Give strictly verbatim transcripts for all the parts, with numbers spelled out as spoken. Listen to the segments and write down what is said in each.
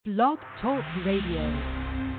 Blog Talk Radio.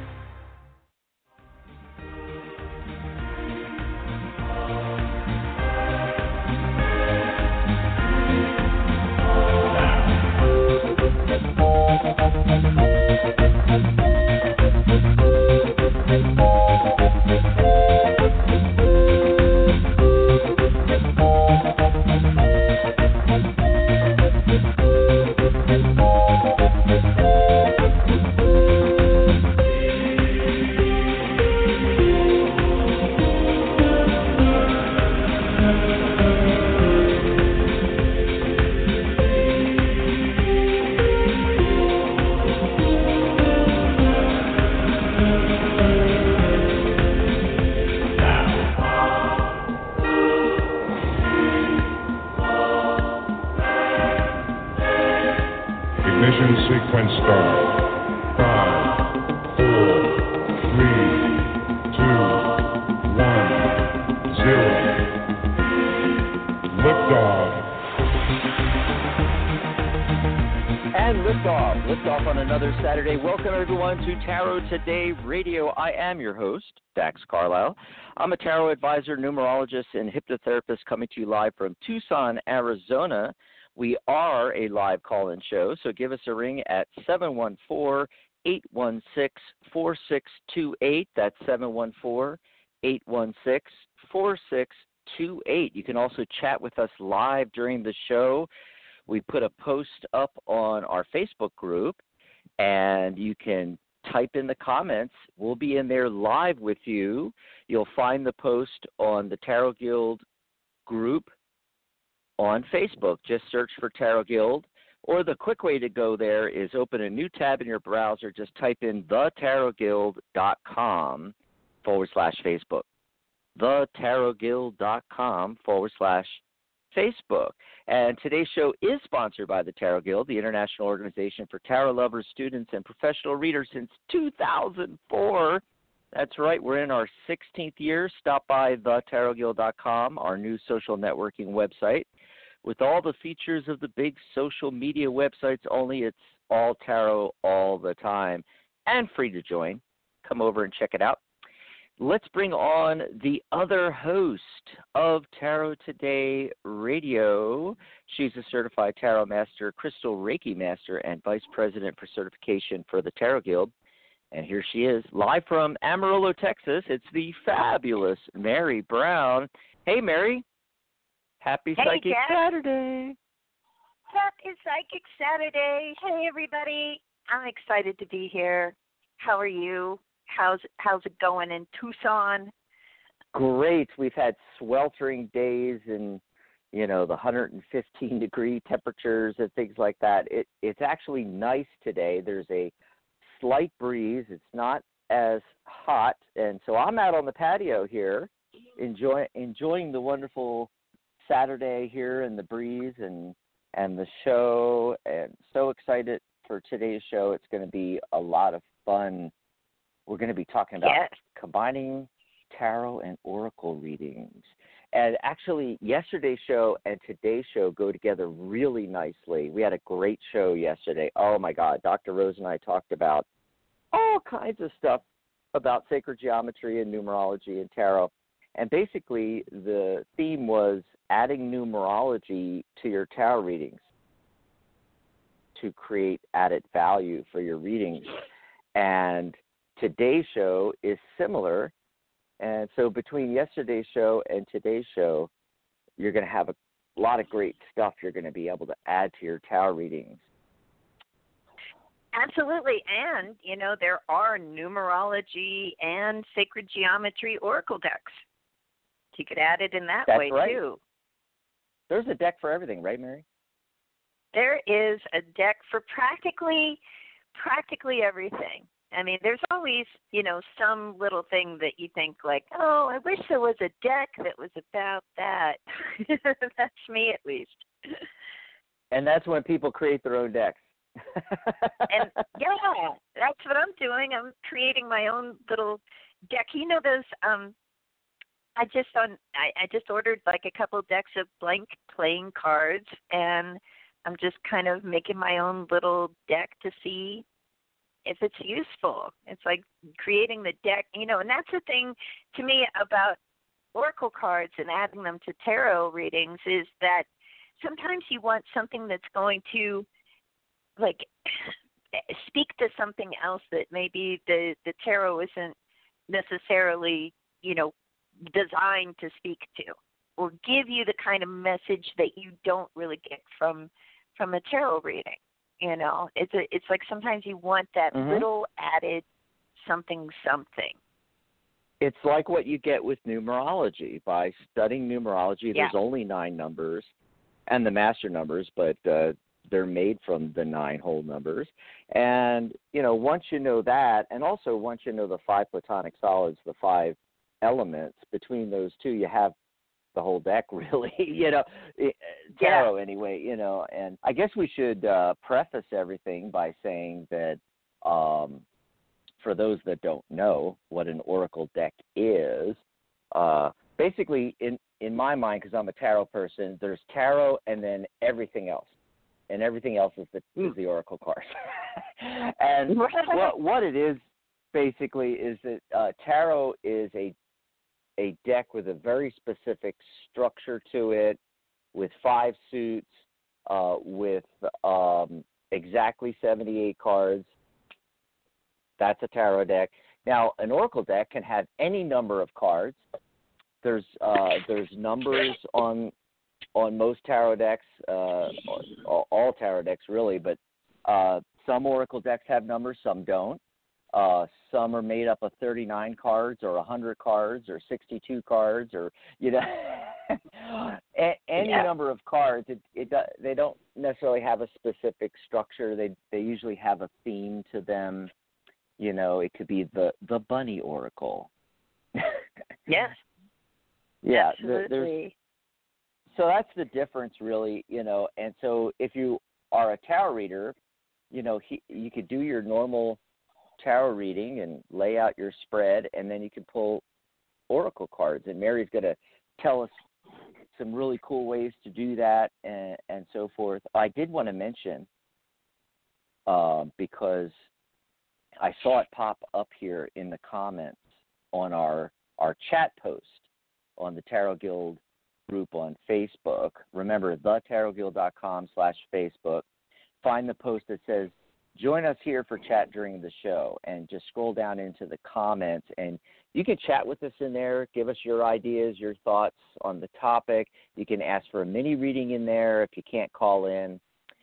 To Tarot Today Radio. I am your host, Dax Carlisle. I'm a tarot advisor, numerologist, and hypnotherapist coming to you live from Tucson, Arizona. We are a live call-in show, so give us a ring at seven one four, eight one six, four six two eight. That's seven one four, eight one six, four six two eight. You can also chat with us live during the show. We put a post up on our Facebook group, and you can type in the comments. We'll be in there live with you. You'll find the post on the Tarot Guild group on Facebook. Just search for Tarot Guild. Or the quick way to go there is open a new tab in your browser. Just type in thetarotguild.com forward slash Facebook. thetarotguild.com forward slash Facebook. And today's show is sponsored by the Tarot Guild, the international organization for tarot lovers, students, and professional readers since two thousand four. That's right, we're in our sixteenth year. Stop by the tarot guild dot com, our new social networking website. With all the features of the big social media websites, only it's all tarot all the time and free to join. Come over and check it out. Let's bring on the other host of Tarot Today Radio. She's a certified tarot master, crystal Reiki master, and vice president for certification for the Tarot Guild. And here she is, live from Amarillo, Texas. It's the fabulous Mary Brown. Hey, Mary. Happy hey, Psychic Jeff. Saturday. Happy Psychic Saturday. Hey, everybody. I'm excited to be here. How are you? How's how's it going in Tucson? Great. We've had sweltering days and, you know, the one hundred fifteen degree temperatures and things like that. It it's actually nice today. There's a slight breeze. It's not as hot, and so I'm out on the patio here, enjoy enjoying the wonderful Saturday here and the breeze and and the show. And so excited for today's show. It's going to be a lot of fun. We're going to be talking about yes. combining tarot and oracle readings. And actually, yesterday's show and today's show go together really nicely. We had a great show yesterday. Oh, my God. Doctor Rose and I talked about all kinds of stuff about sacred geometry and numerology and tarot. And basically, the theme was adding numerology to your tarot readings to create added value for your readings. And today's show is similar, and so between yesterday's show and today's show, you're going to have a lot of great stuff you're going to be able to add to your tarot readings. Absolutely, and, you know, there are numerology and sacred geometry oracle decks. You could add it in that That's way, right. too. There's a deck for everything, right, Mary? There is a deck for practically, practically everything. I mean, there's always, you know, some little thing that you think like, oh, I wish there was a deck that was about that. That's me, at least. And that's when people create their own decks. And, yeah, that's what I'm doing. I'm creating my own little deck. You know those, um, I just on, I, I just ordered like a couple decks of blank playing cards, and I'm just kind of making my own little deck to see if it's useful. It's like creating the deck, you know, and that's the thing to me about oracle cards and adding them to tarot readings is that sometimes you want something that's going to like speak to something else that maybe the, the tarot isn't necessarily, you know, designed to speak to, or give you the kind of message that you don't really get from from a tarot reading. You know, it's a, it's like sometimes you want that mm-hmm. little added something something. It's like what you get with numerology. By studying numerology, Yeah. there's only nine numbers and the master numbers, but uh, they're made from the nine whole numbers. And, you know, once you know that, and also once you know the five platonic solids, the five elements, between those two, you have the whole deck, really, you know, tarot yeah. anyway, you know. And I guess we should uh, preface everything by saying that um, for those that don't know what an oracle deck is, uh, basically, in, in my mind, because I'm a tarot person, there's tarot and then everything else. And everything else is the, mm. is the oracle cards. And what, what it is, basically, is that uh, tarot is a a deck with a very specific structure to it, with five suits, uh, with um, exactly seventy-eight cards. That's a tarot deck. Now, an oracle deck can have any number of cards. There's uh, there's numbers on on most tarot decks, uh, all, all tarot decks really, but uh, some oracle decks have numbers, some don't. Uh, some are made up of thirty-nine cards or one hundred cards or sixty-two cards or, you know, a- any yeah. number of cards. It, it They don't necessarily have a specific structure. They they usually have a theme to them. You know, it could be the, the bunny oracle. Yes. Yeah. Absolutely. So that's the difference, really, you know. And so if you are a tarot reader, you know, he, you could do your normal tarot reading and lay out your spread, and then you can pull oracle cards. And Mary's going to tell us some really cool ways to do that and, and so forth. I did want to mention, uh, because I saw it pop up here in the comments on our, our chat post on the Tarot Guild group on Facebook. Remember, the tarot guild dot com slash Facebook. Find the post that says, join us here for chat during the show, and just scroll down into the comments, and you can chat with us in there. Give us your ideas, your thoughts on the topic. You can ask for a mini reading in there if you can't call in,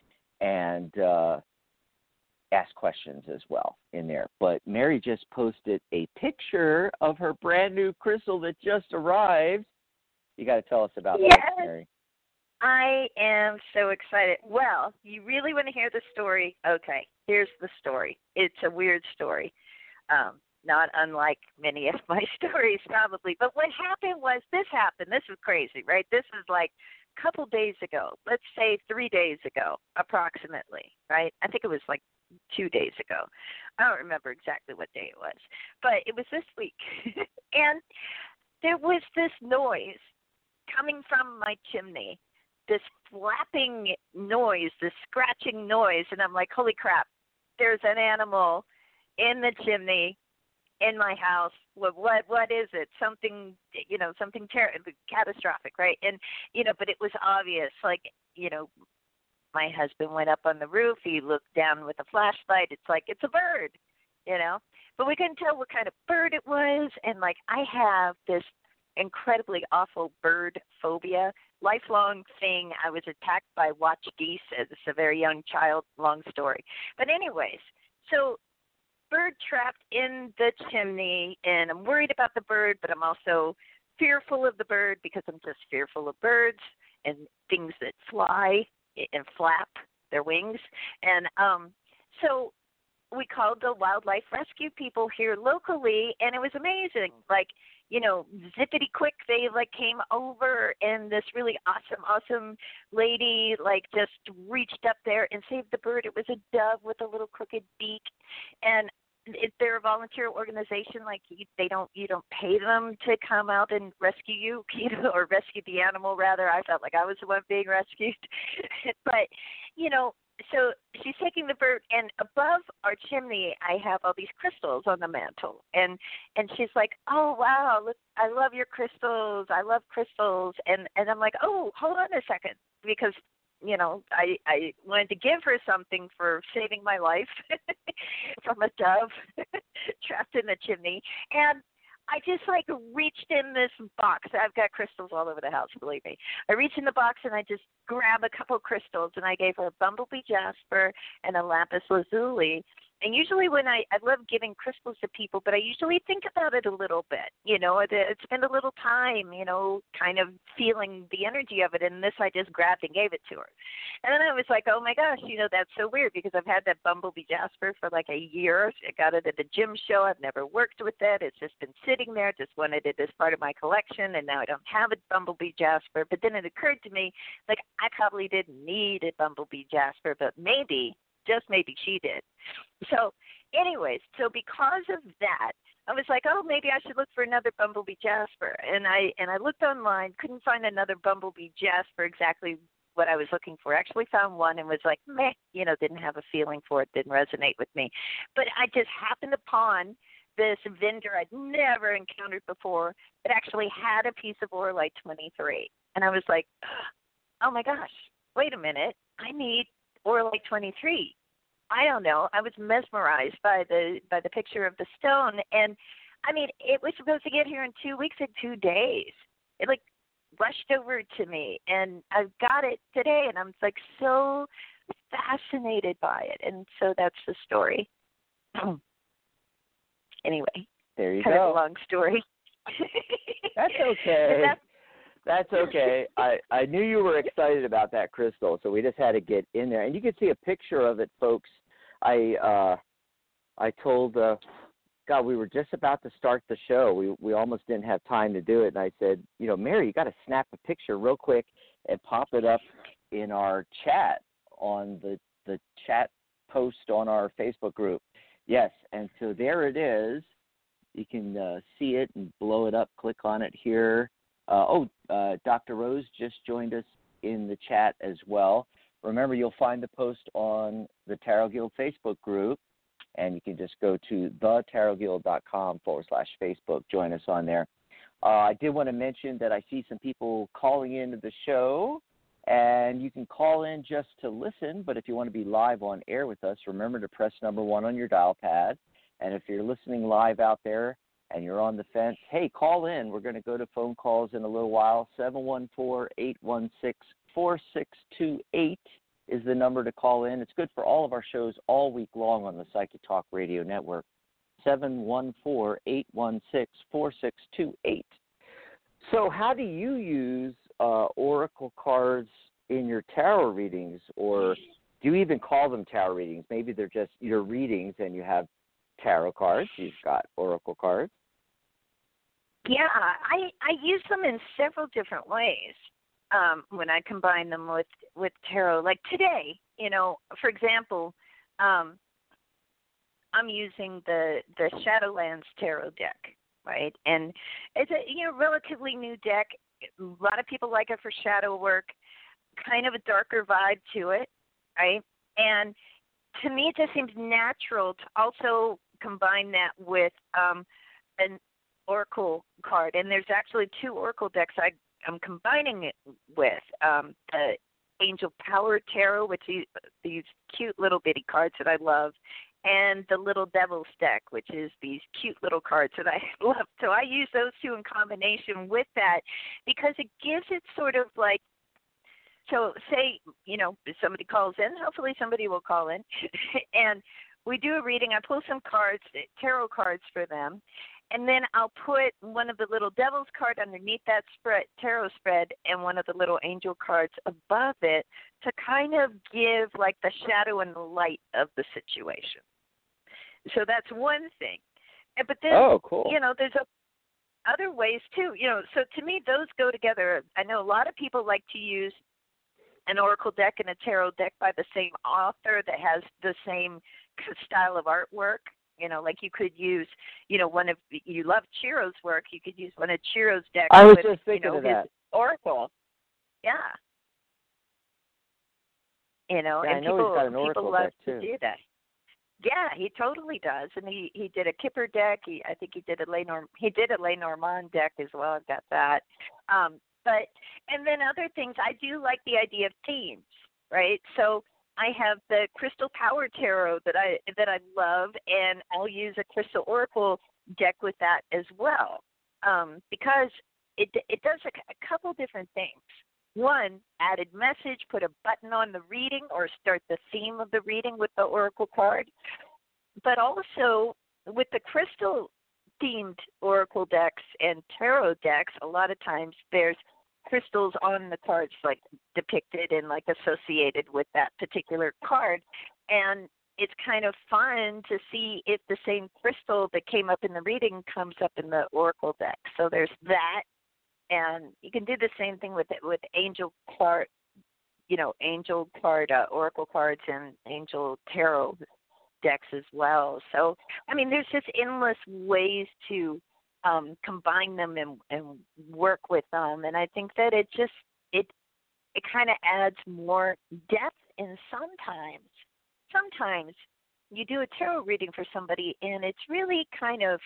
and uh, ask questions as well in there. But Mary just posted a picture of her brand new crystal that just arrived. You got to tell us about yes. that, Mary. I am so excited. Well, you really want to hear the story? Okay, here's the story. It's a weird story, um, not unlike many of my stories probably. But what happened was, this happened. This was crazy, right? This is like a couple days ago. Let's say three days ago, approximately, right? I think it was like two days ago. I don't remember exactly what day it was, but it was this week. And there was this noise coming from my chimney, this flapping noise, this scratching noise, and I'm like, holy crap, there's an animal in the chimney in my house. What what what is it? Something, you know, something ter- catastrophic, right? And, you know, but it was obvious, like, you know, my husband went up on the roof, he looked down with a flashlight, it's like, it's a bird, you know, but we couldn't tell what kind of bird it was. And like, I have this incredibly awful bird phobia, lifelong thing. I was attacked by watch geese as a very young child, long story. But anyways, so bird trapped in the chimney, and I'm worried about the bird, but I'm also fearful of the bird because I'm just fearful of birds and things that fly and flap their wings. And um, so we called the wildlife rescue people here locally, and it was amazing. Like, you know, zippity quick, they like came over, and this really awesome, awesome lady like just reached up there and saved the bird. It was a dove with a little crooked beak, and it, they're a volunteer organization. Like, you, they don't, you don't pay them to come out and rescue you, you know, or rescue the animal. Rather, I felt like I was the one being rescued. But, you know, so she's taking the bird, and above our chimney, I have all these crystals on the mantle, and and she's like, "Oh wow, look, I love your crystals. I love crystals," and and I'm like, "Oh, hold on a second," because you know I I wanted to give her something for saving my life from a dove trapped in the chimney, and I just like reached in this box. I've got crystals all over the house, believe me. I reached in the box and I just grabbed a couple crystals and I gave her a bumblebee jasper and a lapis lazuli. And usually when I, I love giving crystals to people, but I usually think about it a little bit, you know, I spend a little time, you know, kind of feeling the energy of it. And this I just grabbed and gave it to her. And then I was like, oh my gosh, you know, that's so weird because I've had that bumblebee jasper for like a year. I got it at a gym show. I've never worked with it. It's just been sitting there. Just wanted it as part of my collection. And now I don't have a bumblebee jasper. But then it occurred to me, like, I probably didn't need a bumblebee jasper, but maybe, just maybe she did. So anyways, so because of that, I was like, oh, maybe I should look for another bumblebee jasper. And I and I looked online, couldn't find another bumblebee jasper exactly what I was looking for. Actually found one and was like, meh, you know, didn't have a feeling for it, didn't resonate with me. But I just happened upon this vendor I'd never encountered before that actually had a piece of Auralite twenty-three. And I was like, oh my gosh, wait a minute, I need Auralite twenty-three. I don't know. I was mesmerized by the by the picture of the stone, and I mean, it was supposed to get here in two weeks and two days. It like rushed over to me, and I've got it today, and I'm like so fascinated by it, and so that's the story. Anyway, there you kind go. of a long story. That's okay. That's, That's okay. I, I knew you were excited about that crystal, so we just had to get in there. And you can see a picture of it, folks. I uh, I told, uh, God, we were just about to start the show. We we almost didn't have time to do it. And I said, you know, Mary, you got to snap a picture real quick and pop it up in our chat on the, the chat post on our Facebook group. Yes, and so there it is. You can uh, see it and blow it up. Click on it here. Uh, oh, uh, Doctor Rose just joined us in the chat as well. Remember, you'll find the post on the Tarot Guild Facebook group, and you can just go to the tarot guild dot com forward slash Facebook. Join us on there. Uh, I did want to mention that I see some people calling into the show, and you can call in just to listen, but if you want to be live on air with us, remember to press number one on your dial pad. And if you're listening live out there, and you're on the fence, hey, call in. We're going to go to phone calls in a little while. seven one four, eight one six, four six two eight is the number to call in. It's good for all of our shows all week long on the Psychic Talk Radio Network. seven one four, eight one six, four six two eight. So how do you use uh, oracle cards in your tarot readings, or do you even call them tarot readings? Maybe they're just your readings and you have tarot cards. You've got oracle cards. Yeah, I, I use them in several different ways um, when I combine them with, with tarot. Like today, you know, for example, um, I'm using the, the Shadowlands Tarot deck, right? And it's a you know relatively new deck. A lot of people like it for shadow work, kind of a darker vibe to it, right? And to me, it just seems natural to also combine that with um, an oracle card. And there's actually two oracle decks I, I'm combining it with. Um, the Angel Power Tarot, which is these cute little bitty cards that I love, and the Little Devil's deck, which is these cute little cards that I love. So I use those two in combination with that because it gives it sort of like, so say, you know, if somebody calls in, hopefully somebody will call in, and we do a reading. I pull some cards, tarot cards for them, and then I'll put one of the Little Devil's card underneath that spread, tarot spread, and one of the little angel cards above it to kind of give like the shadow and the light of the situation. So that's one thing. But then, oh, cool. you know, there's a other ways too. You know, so to me, those go together. I know a lot of people like to use an oracle deck and a tarot deck by the same author that has the same style of artwork. You know, like you could use, you know, one of, you love Chiro's work, you could use one of Chiro's decks. I was with, just thinking you know, of that. His oracle. Yeah. You know, Yeah, and I know people he's got an people Oracle love deck to too. do that. Yeah, he totally does, and he he did a Kipper deck. He I think he did a Lenormand. He did a Lenormand deck as well. I've got that. Um, but and then other things. I do like the idea of themes, right? So I have the Crystal Power Tarot that I that I love, and I'll use a Crystal Oracle deck with that as well, um, because it it does a, a couple different things. One, added message, put a button on the reading or start the theme of the reading with the oracle card. But also with the crystal themed oracle decks and tarot decks, a lot of times there's crystals on the cards like depicted and like associated with that particular card. And it's kind of fun to see if the same crystal that came up in the reading comes up in the oracle deck. So there's that. And you can do the same thing with with angel card, you know, angel card, uh, oracle cards, and angel tarot decks as well. So, I mean, there's just endless ways to um, combine them and, and work with them. And I think that it just it it kind of adds more depth. And sometimes, sometimes you do a tarot reading for somebody, and it's really kind of,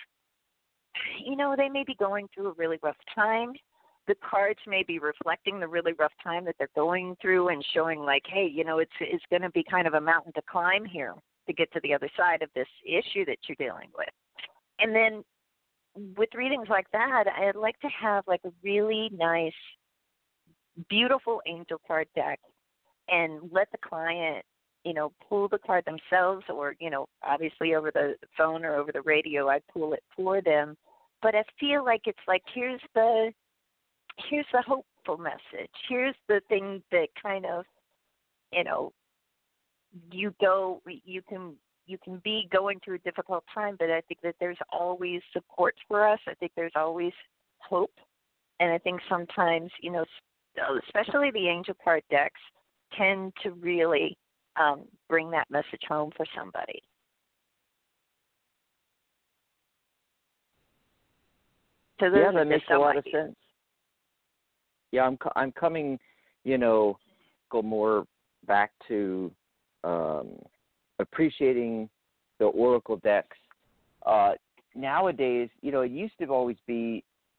you know, they may be going through a really rough time. The cards may be reflecting the really rough time that they're going through and showing like, hey, you know, it's it's going to be kind of a mountain to climb here to get to the other side of this issue that you're dealing with. And then with readings like that, I'd like to have like a really nice, beautiful angel card deck and let the client, you know, pull the card themselves, or, you know, obviously over the phone or over the radio, I pull it for them. But I feel like it's like, here's the here's the hopeful message. Here's the thing that kind of, you know, you go, you can, you can be going through a difficult time, but I think that there's always support for us. I think there's always hope. And I think sometimes, you know, especially the angel card decks tend to really um, bring that message home for somebody. So those Yeah, are that just makes a some lot ideas. of sense. Yeah, I'm I'm coming, you know, go more back to um, appreciating the oracle decks. Uh, nowadays, you know, it used to always be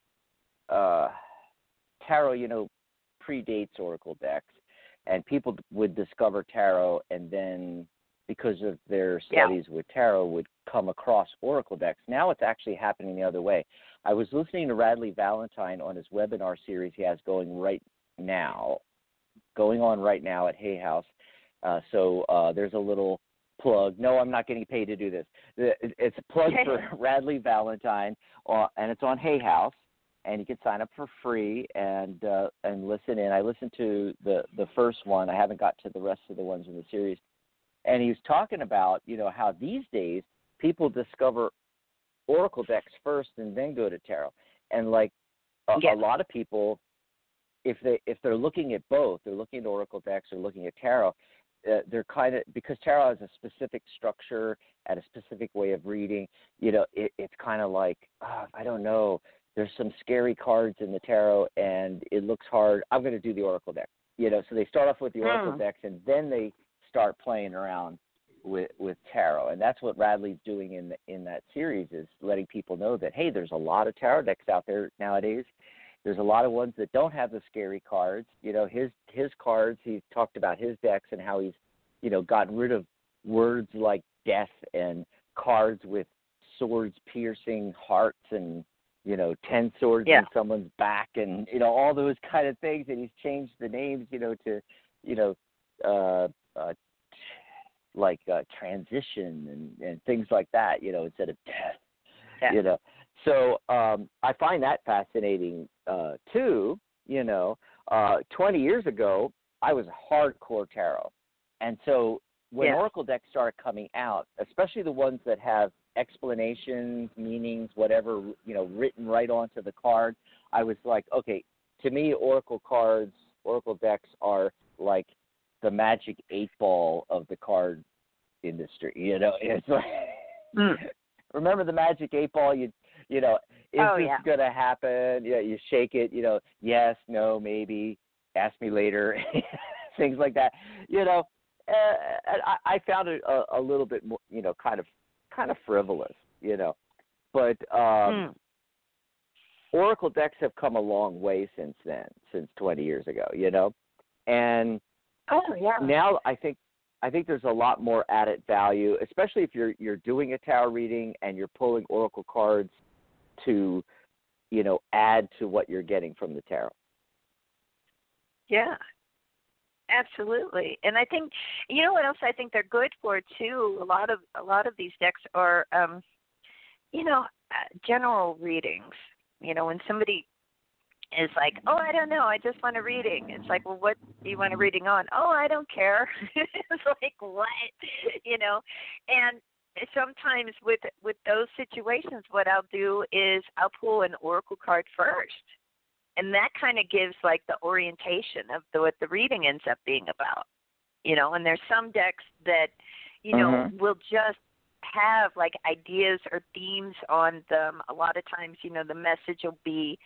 uh, tarot, you know, predates oracle decks, and people would discover tarot, and then because of their studies yeah. with tarot, would come across oracle decks. Now it's actually happening the other way. I was listening to Radley Valentine on his webinar series he has going right now, going on right now at Hay House. Uh, so uh, there's a little plug. No, I'm not getting paid to do this. It's a plug for Radley Valentine, uh, and it's on Hay House, and you can sign up for free and uh, and listen in. I listened to the, the first one. I haven't got to the rest of the ones in the series. And he was talking about, you know, how these days people discover oracle decks first and then go to tarot. And like a, yeah. a lot of people, if they if they're looking at both, they're looking at oracle decks or looking at tarot, uh, they're kind of, because tarot has a specific structure and a specific way of reading, you know, it, it's kind of like, oh, I don't know, there's some scary cards in the tarot and it looks hard. I'm going to do the oracle deck. You know, so they start off with the oracle mm. decks and then they start playing around with with tarot, and that's what Radley's doing in the, in that series, is letting people know that, hey, there's a lot of tarot decks out there nowadays. There's a lot of ones that don't have the scary cards. You know, his his cards, he talked about his decks and how he's, you know, gotten rid of words like death and cards with swords piercing hearts and, you know, ten swords yeah. in someone's back and, you know, all those kind of things, and he's changed the names, you know, to, you know, uh, uh like uh, transition and, and things like that, you know, instead of death, yeah. you know. So um, I find that fascinating uh, too, you know. Uh, twenty years ago, I was hardcore tarot. And so when yeah. oracle decks started coming out, especially the ones that have explanations, meanings, whatever, you know, written right onto the card, I was like, okay, to me, oracle cards, oracle decks are like the magic eight ball of the card industry. You know, it's like, mm. remember the magic eight ball? You, you know, is oh, this yeah. going to happen? Yeah, you shake it, you know, yes, no, maybe, ask me later, things like that, you know. uh, and I, I found it a, a little bit more, you know, kind of kind of frivolous, you know. But um, mm. Oracle decks have come a long way since then, since twenty years ago, you know. And oh yeah, now I think I think there's a lot more added value, especially if you're you're doing a tarot reading and you're pulling Oracle cards to, you know, add to what you're getting from the tarot. Yeah, absolutely. And I think, you know what else I think they're good for too? A lot of a lot of these decks are, um, you know, uh, general readings. You know, when somebody is like, oh, I don't know, I just want a reading. It's like, well, what do you want a reading on? Oh, I don't care. It's like, what? You know, and sometimes with with those situations, what I'll do is I'll pull an oracle card first, and that kind of gives like the orientation of the, what the reading ends up being about. You know, and there's some decks that, you know, mm-hmm. will just have like ideas or themes on them. A lot of times, you know, the message will be,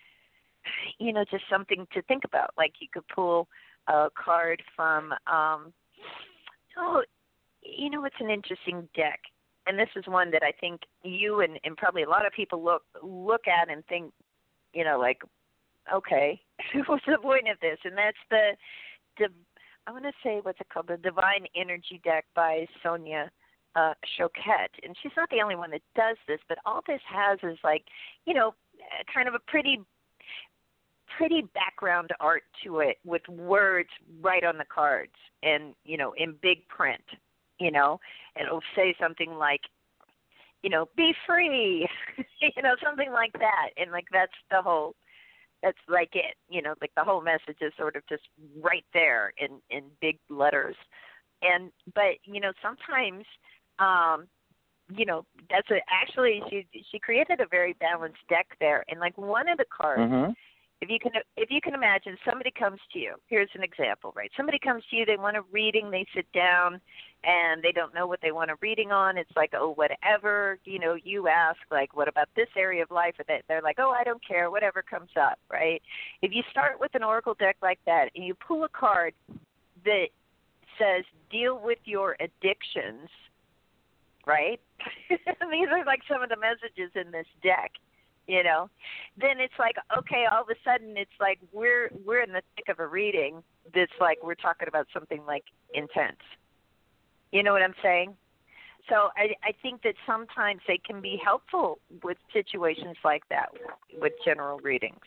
you know, just something to think about. Like you could pull a card from, um, oh, you know, it's an interesting deck. And this is one that I think you and, and probably a lot of people look look at and think, you know, like, okay, what's the point of this? And that's the, the I want to say, what's it called? The Divine Energy deck by Sonia uh, Choquette. And she's not the only one that does this, but all this has is like, you know, kind of a pretty pretty background art to it with words right on the cards and, you know, in big print, you know, and it'll say something like, you know, be free, you know, something like that. And like, that's the whole, that's like it, you know, like the whole message is sort of just right there in, in big letters. And, but, you know, sometimes, um, you know, that's a, actually, she, she created a very balanced deck there. And like one of the cards, mm-hmm. If you can, if you can imagine, somebody comes to you. Here's an example, right? Somebody comes to you. They want a reading. They sit down, and they don't know what they want a reading on. It's like, oh, whatever. You know, you ask, like, what about this area of life? And they're like, oh, I don't care. Whatever comes up, right? If you start with an oracle deck like that, and you pull a card that says, deal with your addictions, right? These are like some of the messages in this deck. You know, then it's like, okay, all of a sudden it's like we're we're in the thick of a reading that's like we're talking about something like intense. You know what I'm saying? So I, I think that sometimes they can be helpful with situations like that, with general readings.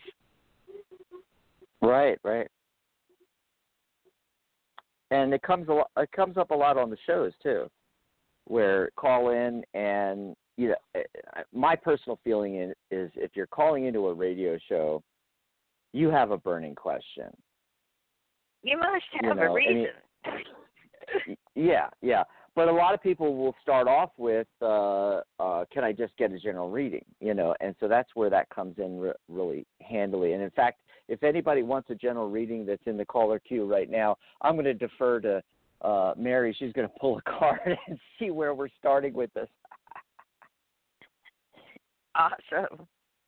Right, right. And it comes a lot, it comes up a lot on the shows too, where call in and, you know, my personal feeling is, is if you're calling into a radio show, you have a burning question. You must have you know, a reason. It, yeah, yeah. But a lot of people will start off with, uh, uh, can I just get a general reading? You know, and so that's where that comes in re- really handily. And in fact, if anybody wants a general reading that's in the caller queue right now, I'm going to defer to uh, Mary. She's going to pull a card and see where we're starting with this. Awesome.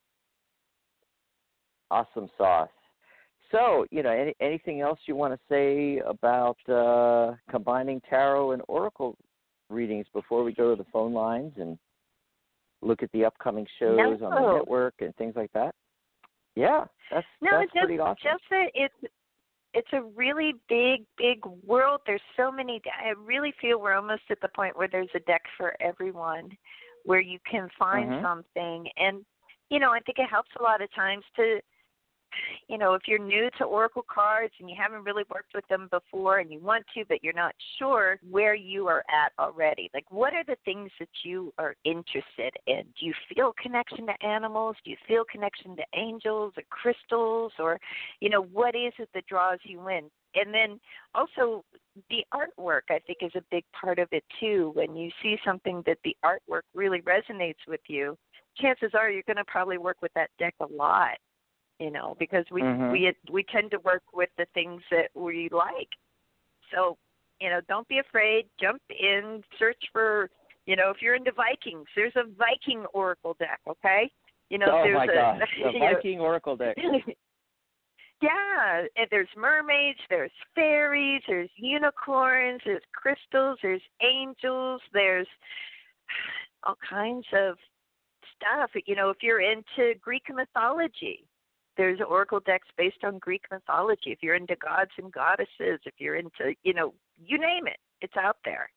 Awesome sauce. So, you know, any, anything else you want to say about uh, combining tarot and oracle readings before we go to the phone lines and look at the upcoming shows no. on the network and things like that? Yeah, that's, no, that's it's just, pretty awesome. Just that it's, it's a really big, big world. There's so many. I really feel we're almost at the point where there's a deck for everyone, where you can find mm-hmm. something. And, you know, I think it helps a lot of times to, you know, if you're new to oracle cards and you haven't really worked with them before and you want to, but you're not sure where you are at already. Like, what are the things that you are interested in? Do you feel connection to animals? Do you feel connection to angels or crystals? Or, you know, what is it that draws you in? And then also the artwork, I think, is a big part of it, too. When you see something that the artwork really resonates with you, chances are you're going to probably work with that deck a lot, you know, because we, mm-hmm. we, we tend to work with the things that we like. So, you know, don't be afraid. Jump in, search for, you know, if you're into Vikings, there's a Viking oracle deck, okay? You know, oh, there's my a, God, the Viking know, oracle deck. Yeah, and there's mermaids, there's fairies, there's unicorns, there's crystals, there's angels, there's all kinds of stuff. You know, if you're into Greek mythology, there's oracle decks based on Greek mythology. If you're into gods and goddesses, if you're into, you know, you name it, it's out there.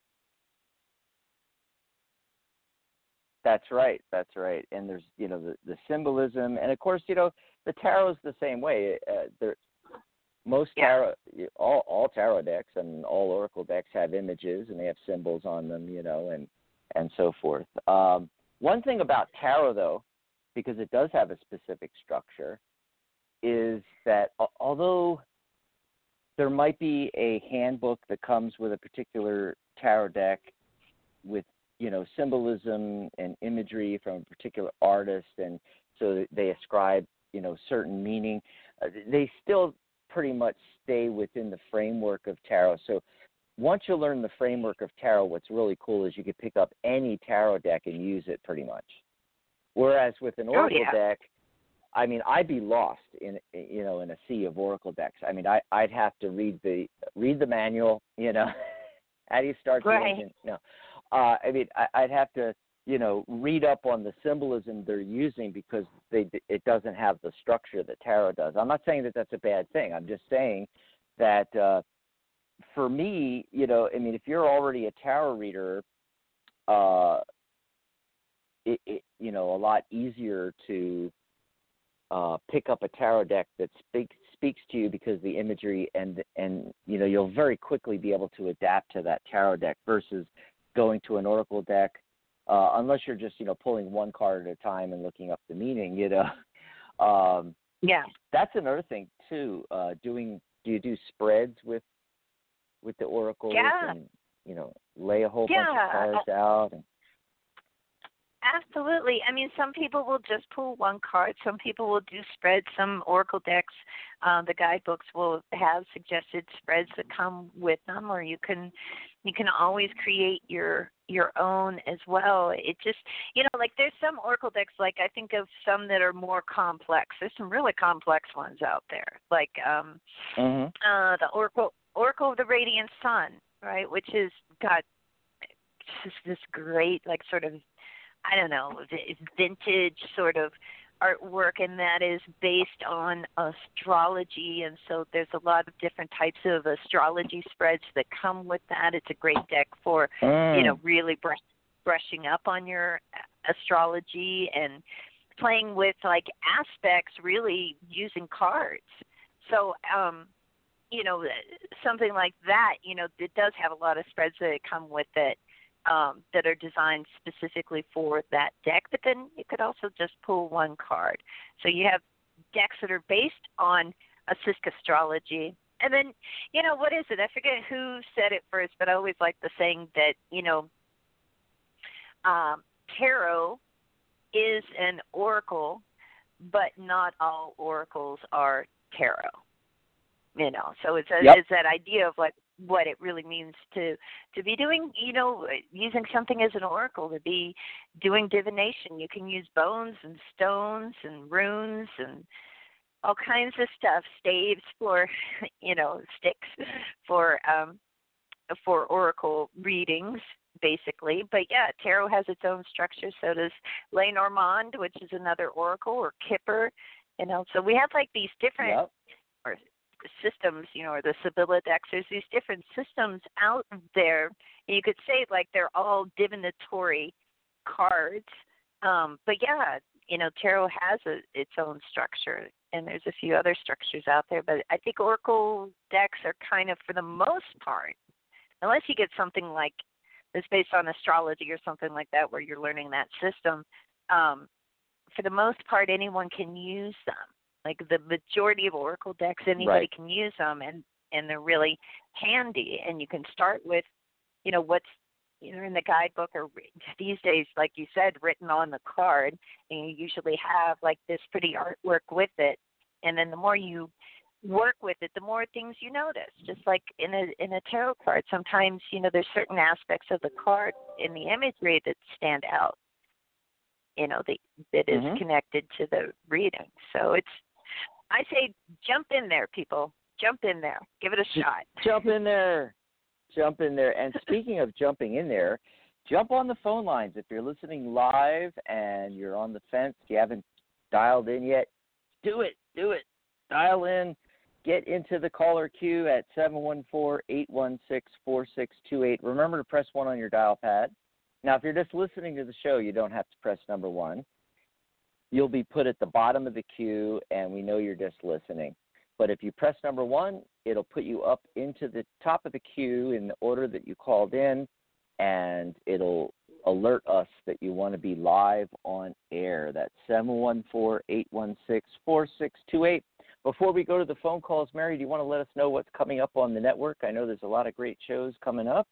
That's right. That's right. And there's, you know, the, the symbolism. And, of course, you know, the tarot's the same way. Uh, there, most tarot, yeah. all, all tarot decks and all oracle decks have images, and they have symbols on them, you know, and, and so forth. Um, one thing about tarot, though, because it does have a specific structure, is that although there might be a handbook that comes with a particular tarot deck with, you know, symbolism and imagery from a particular artist, and so they ascribe, you know, certain meaning, uh, they still pretty much stay within the framework of tarot. So once you learn the framework of tarot, what's really cool is you can pick up any tarot deck and use it pretty much. Whereas with an oracle oh, yeah. deck, I mean, I'd be lost in, you know, in a sea of oracle decks. I mean, I, I'd have to read the read the manual, you know. How do you start the right. engine? No. Uh, I mean, I, I'd have to, you know, read up on the symbolism they're using because they it doesn't have the structure that tarot does. I'm not saying that that's a bad thing. I'm just saying that uh, for me, you know, I mean, if you're already a tarot reader, uh, it, it you know, a lot easier to uh, pick up a tarot deck that speaks speaks to you because the imagery and and you know, you'll very quickly be able to adapt to that tarot deck versus going to an oracle deck, uh, unless you're just, you know, pulling one card at a time and looking up the meaning, you know. Um, yeah. That's another thing too. Uh, doing do you do spreads with with the oracles yeah. and, you know, lay a whole yeah. bunch of cards out? And... Absolutely. I mean, some people will just pull one card. Some people will do spreads. Some oracle decks, uh, the guidebooks will have suggested spreads that come with them, or you can you can always create your your own as well. It just, you know, like there's some oracle decks, like I think of some that are more complex. There's some really complex ones out there, like um, mm-hmm. uh, the Oracle Oracle of the Radiant Sun, right, which has got just this great, like, sort of, I don't know, vintage sort of artwork, and that is based on astrology. And so there's a lot of different types of astrology spreads that come with that. It's a great deck for, mm. you know, really brush, brushing up on your astrology and playing with, like, aspects, really using cards. So, um, you know, something like that, you know, it does have a lot of spreads that come with it. Um, that are designed specifically for that deck, but then you could also just pull one card. So you have decks that are based on Asiska astrology. And then, you know, what is it? I forget who said it first, but I always like the saying that, you know, um, tarot is an oracle, but not all oracles are tarot. You know, so it's, a, yep. it's that idea of, like, what it really means to to be doing, you know, using something as an oracle, to be doing divination. You can use bones and stones and runes and all kinds of stuff, staves for, you know, sticks for um, for oracle readings, basically. But, yeah, tarot has its own structure. So does Lenormand, which is another oracle, or Kipper. You know, so we have, like, these different... Yep. or, systems, you know, or the Sibylla decks. There's these different systems out there. And you could say, like, they're all divinatory cards. Um, but, yeah, you know, tarot has a, its own structure, and there's a few other structures out there. But I think oracle decks are kind of, for the most part, unless you get something like that's based on astrology or something like that where you're learning that system, um, for the most part, anyone can use them. Like the majority of oracle decks, anybody right. can use them, and, and they're really handy. And you can start with, you know, what's, you know, in the guidebook, or these days, like you said, written on the card. And you usually have, like, this pretty artwork with it. And then the more you work with it, the more things you notice. Just like in a in a tarot card, sometimes, you know, there's certain aspects of the card in the imagery that stand out, you know, that, that is mm-hmm. connected to the reading. So it's, I say jump in there, people. Jump in there. Give it a shot. Jump in there. Jump in there. And speaking of jumping in there, jump on the phone lines. If you're listening live and you're on the fence, you haven't dialed in yet, do it. Do it. Dial in. Get into the caller queue at seven one four, eight one six, four six two eight. Remember to press one on your dial pad. Now, if you're just listening to the show, you don't have to press number one. You'll be put at the bottom of the queue, and we know you're just listening. But if you press number one, it'll put you up into the top of the queue in the order that you called in, and it'll alert us that you want to be live on air. That's seven one four, eight one six, four six two eight. Before we go to the phone calls, Mary, do you want to let us know what's coming up on the network? I know there's a lot of great shows coming up.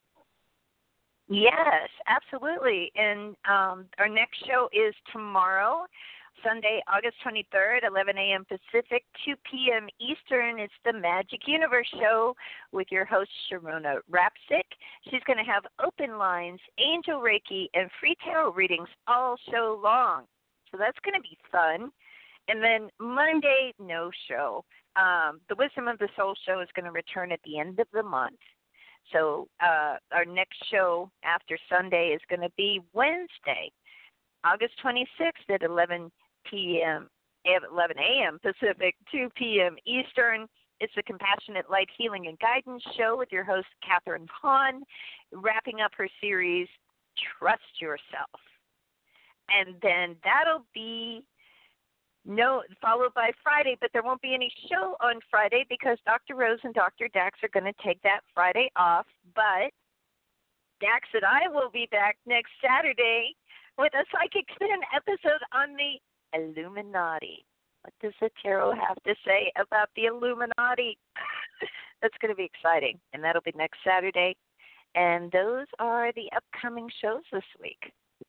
Yes, absolutely. And um, our next show is tomorrow, Sunday, August twenty-third, eleven a.m. Pacific, two p.m. Eastern. It's the Magic Universe Show with your host, Sharona Rapsick. She's going to have open lines, angel Reiki, and free tarot readings all show long. So that's going to be fun. And then Monday, no show. Um, the Wisdom of the Soul show is going to return at the end of the month. So uh, our next show after Sunday is going to be Wednesday, August twenty-sixth at eleven p.m. eleven a.m. Pacific, two p.m. Eastern. It's the Compassionate Light Healing and Guidance show with your host, Catherine Hahn, wrapping up her series, Trust Yourself. And then that'll be no followed by Friday, but there won't be any show on Friday because Doctor Rose and Doctor Dax are going to take that Friday off. But Dax and I will be back next Saturday with a Psychic Spin episode on the Illuminati. What does the tarot have to say about the Illuminati? That's going to be exciting, and that'll be next Saturday. And those are the upcoming shows this week.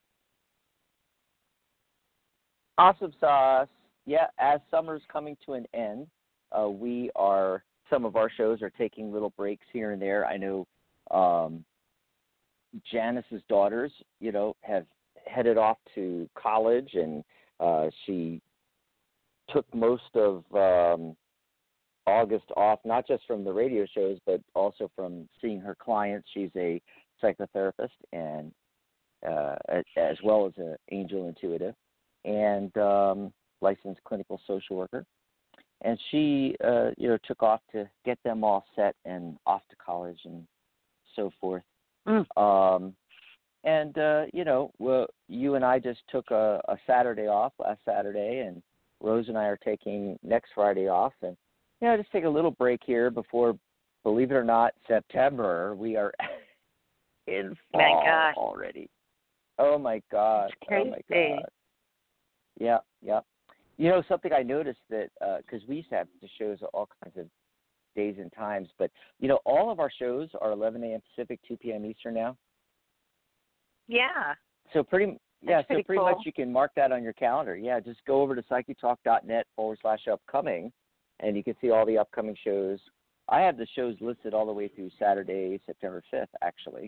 Awesome sauce. Yeah, as summer's coming to an end, uh, we are, some of our shows are taking little breaks here and there. I know um, Janice's daughters, you know, have headed off to college, and uh, she took most of um, August off, not just from the radio shows, but also from seeing her clients. She's a psychotherapist and uh, as well as an angel intuitive and um, licensed clinical social worker. And she, uh, you know, took off to get them all set and off to college and so forth. Mm. Um, and, uh, you know, well, you and I just took a, a Saturday off last Saturday, and Rose and I are taking next Friday off. And, you know, just take a little break here before, believe it or not, September. We are in fall my gosh. already. Oh, my God. It's crazy. Oh, my God. Yeah, yeah. You know, something I noticed that, because uh, we used to have the shows all kinds of days and times, but, you know, all of our shows are eleven a.m. Pacific, two p.m. Eastern now. Yeah. So pretty, yeah, That's so pretty pretty cool. much you can mark that on your calendar. Yeah, just go over to psychetalk.net forward slash upcoming, and you can see all the upcoming shows. I have the shows listed all the way through Saturday, September fifth, actually.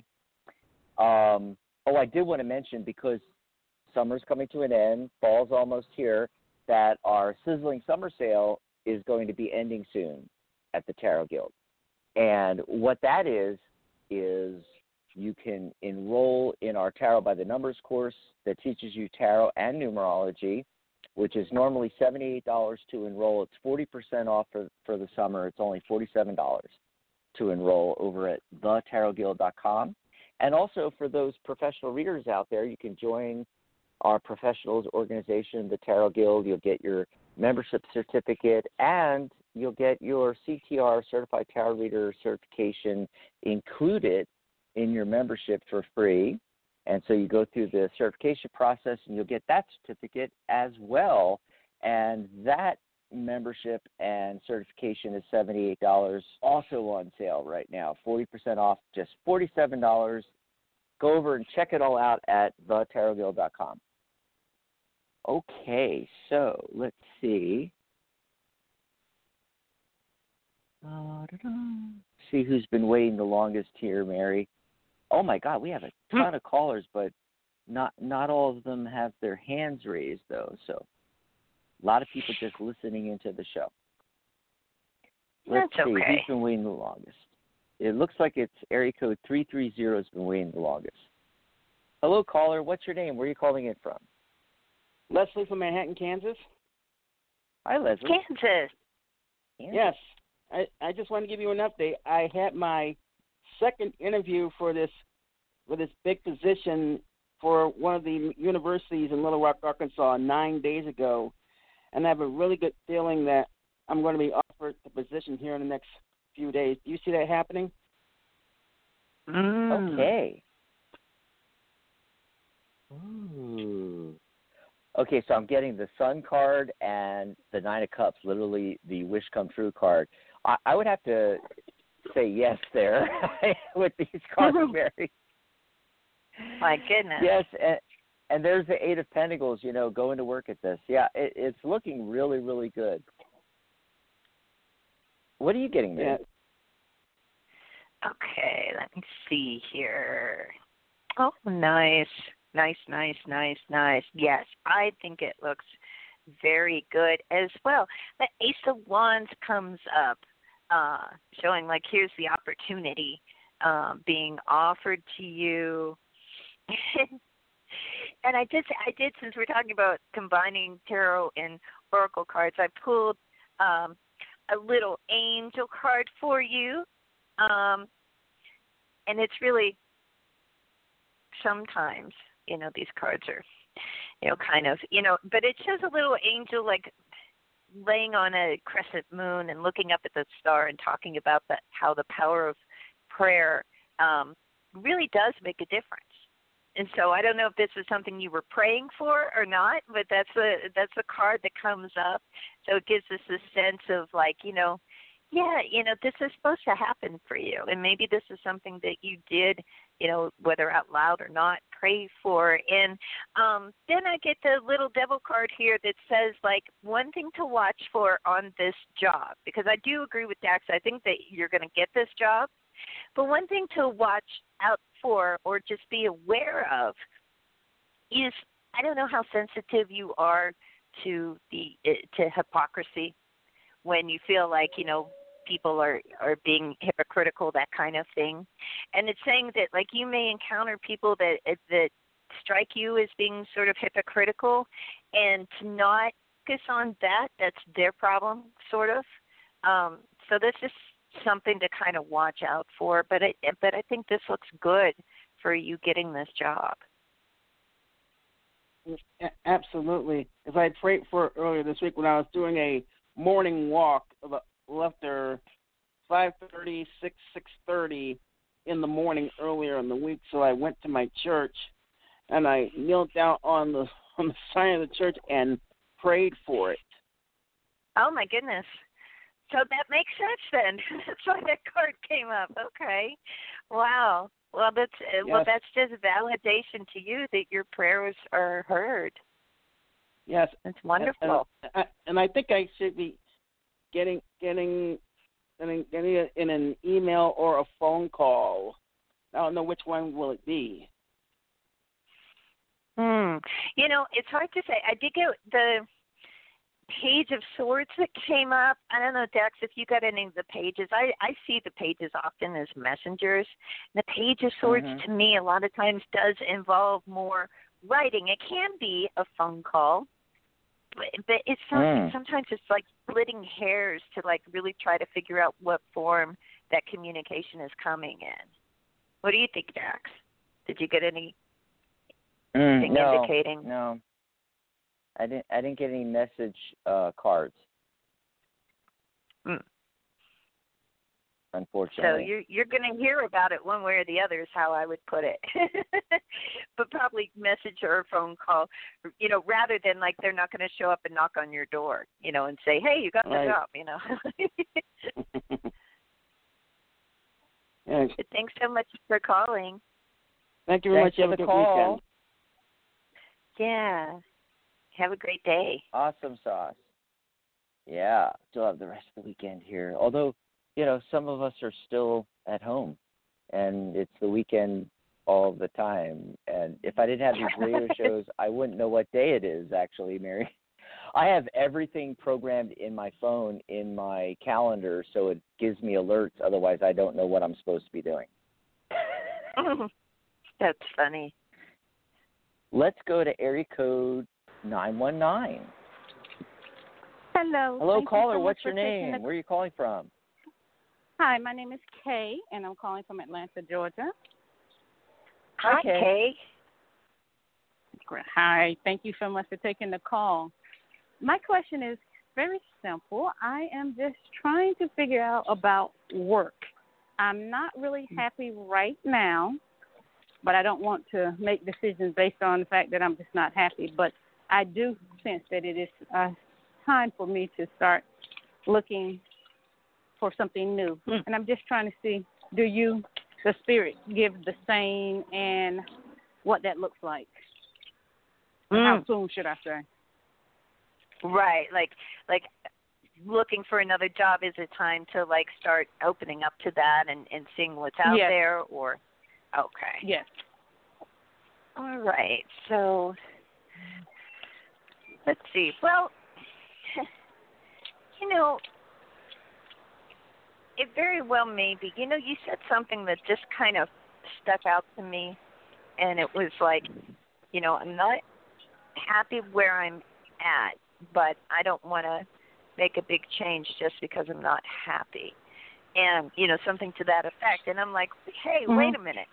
Um, oh, I did want to mention, because summer's coming to an end, fall's almost here, that our Sizzling Summer Sale is going to be ending soon at the Tarot Guild. And what that is, is you can enroll in our Tarot by the Numbers course that teaches you tarot and numerology, which is normally seventy-eight dollars to enroll. It's forty percent off for, for the summer. It's only forty-seven dollars to enroll over at the tarot guild dot com. And also for those professional readers out there, you can join our professionals organization, the Tarot Guild. You'll get your membership certificate, and you'll get your C T R, Certified Tarot Reader certification, included in your membership for free. And so you go through the certification process, and you'll get that certificate as well. And that membership and certification is seventy-eight dollars, also on sale right now, forty percent off, just forty-seven dollars. Go over and check it all out at the tarot guild dot com. Okay, so let's see. Uh, see who's been waiting the longest here, Mary. Oh my God, we have a ton of callers, but not not all of them have their hands raised though. So a lot of people just listening into the show. Let's That's see. okay. Who's been waiting the longest? It looks like it's area code three three zero has been waiting the longest. Hello, caller. What's your name? Where are you calling in from? Leslie from Manhattan, Kansas. Hi, Leslie. Kansas. Kansas. Yes. I, I just want to give you an update. I had my second interview for this for this big position for one of the universities in Little Rock, Arkansas, nine days ago, and I have a really good feeling that I'm going to be offered the position here in the next few days. Do you see that happening? Mm. Okay. Ooh. Okay, so I'm getting the Sun card and the Nine of Cups, literally the Wish Come True card. I, I would have to say yes there with these cards, Mary. My goodness. Yes, and, and there's the Eight of Pentacles, you know, going to work at this. Yeah, it, it's looking really, really good. What are you getting there? Yeah. Okay, let me see here. Oh, nice. Nice, nice, nice, nice. Yes, I think it looks very good as well. The Ace of Wands comes up, uh, showing like here's the opportunity uh, being offered to you. And I did, I did, since we're talking about combining tarot and oracle cards, I pulled um, a little angel card for you. Um, and it's really sometimes, you know, these cards are, you know, kind of, you know, but it shows a little angel like laying on a crescent moon and looking up at the star and talking about the, how the power of prayer um, really does make a difference. And so I don't know if this is something you were praying for or not, but that's a that's a card that comes up. So it gives us a sense of like, you know, yeah, you know, this is supposed to happen for you. And maybe this is something that you did, you know, whether out loud or not, pray for. And um, then I get the little devil card here that says, like, one thing to watch for on this job. Because I do agree with Dax. I think that you're going to get this job. But one thing to watch out for or just be aware of is, I don't know how sensitive you are to the to hypocrisy when you feel like, you know, people are, are being hypocritical, that kind of thing. And it's saying that, like, you may encounter people that that strike you as being sort of hypocritical, and to not focus on that, that's their problem, sort of. Um, so this is something to kind of watch out for. But it, but I think this looks good for you getting this job. Absolutely. As I prayed for earlier this week when I was doing a morning walk, left there five thirty, six, six thirty in the morning earlier in the week, so I went to my church and I kneeled down on the on the sign of the church and prayed for it. Oh my goodness. So that makes sense then. That's why that card came up. Okay. Wow. Well, that's yes. well, that's just validation to you that your prayers are heard. Yes, it's wonderful. And, and, and I think I should be getting getting getting getting it in an email or a phone call. I don't know which one will it be. Hmm. You know, it's hard to say. I did get the Page of Swords that came up. I don't know, Dex, if you got any of the pages. I, I see the pages often as messengers. The Page of Swords, mm-hmm. to me, a lot of times does involve more writing. It can be a phone call, but, but it's some, mm. sometimes it's like splitting hairs to like really try to figure out what form that communication is coming in. What do you think, Dex? Did you get any mm, thing no, indicating? No. I didn't. I didn't get any message uh, cards. Mm. Unfortunately. So you're you're going to hear about it one way or the other is how I would put it. But probably message or a phone call, you know, rather than like they're not going to show up and knock on your door, you know, and say, hey, you got the right. job, you know. Yes. But thanks so much for calling. Thank you very Thanks much. Have a good call. weekend. Yeah. Have a great day. Awesome sauce. Yeah, still have the rest of the weekend here. Although, you know, some of us are still at home, and it's the weekend all the time. And if I didn't have these radio shows, I wouldn't know what day it is, actually, Mary. I have everything programmed in my phone in my calendar, so it gives me alerts. Otherwise, I don't know what I'm supposed to be doing. That's funny. Let's go to area code nine one nine. Hello. Hello, Thank caller. You so What's much your for taking name? the- Where are you calling from? Hi, my name is Kay, and I'm calling from Atlanta, Georgia. Hi, Okay. Kay. Hi. Thank you so much for taking the call. My question is very simple. I am just trying to figure out about work. I'm not really happy right now, but I don't want to make decisions based on the fact that I'm just not happy. But I do sense that it is uh, time for me to start looking for something new. Hmm. And I'm just trying to see, do you, the spirit, give the same and what that looks like? Mm. How soon should I say? Right, like like looking for another job, is it time to like start opening up to that and, and seeing what's out Yes. there, or okay. Yes. All right. So let's see. Well, you know, it very well may be. You know, you said something that just kind of stuck out to me, and it was like, you know, I'm not happy where I'm at, but I don't want to make a big change just because I'm not happy. And, you know, something to that effect. And I'm like, hey, Mm-hmm. wait a minute.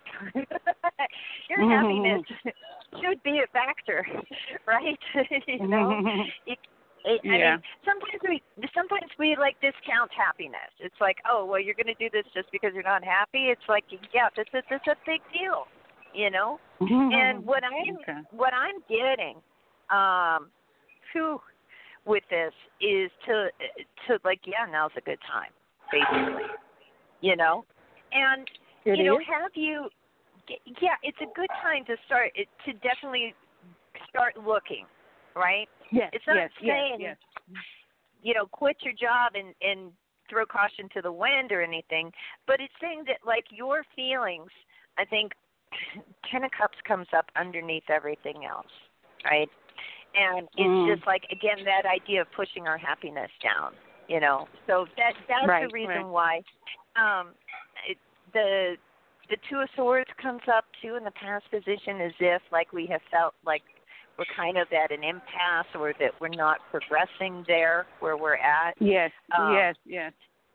Your Mm-hmm. happiness should be a factor, right? you know, it, it, I Yeah. mean, sometimes we sometimes we like discount happiness. It's like, oh, well, you're going to do this just because you're not happy. It's like, yeah, this is this is a big deal, you know. And what I'm Okay. what I'm getting, um, whew, with this is to to like, yeah, now's a good time, basically, you know. And It you know, is? have you? Yeah, it's a good time to start to definitely start looking, right? Yes. It's not yes. saying, Yes. you know, quit your job and and throw caution to the wind or anything, but it's saying that like your feelings, I think, Ten of Cups comes up underneath everything else, right? And it's Mm. just like, again, that idea of pushing our happiness down, you know. So that that's Right, the reason right. why um, it, the the Two of Swords comes up too in the past position, as if like we have felt like we're kind of at an impasse, or that we're not progressing there where we're at. Yes. Um, yes. Yes.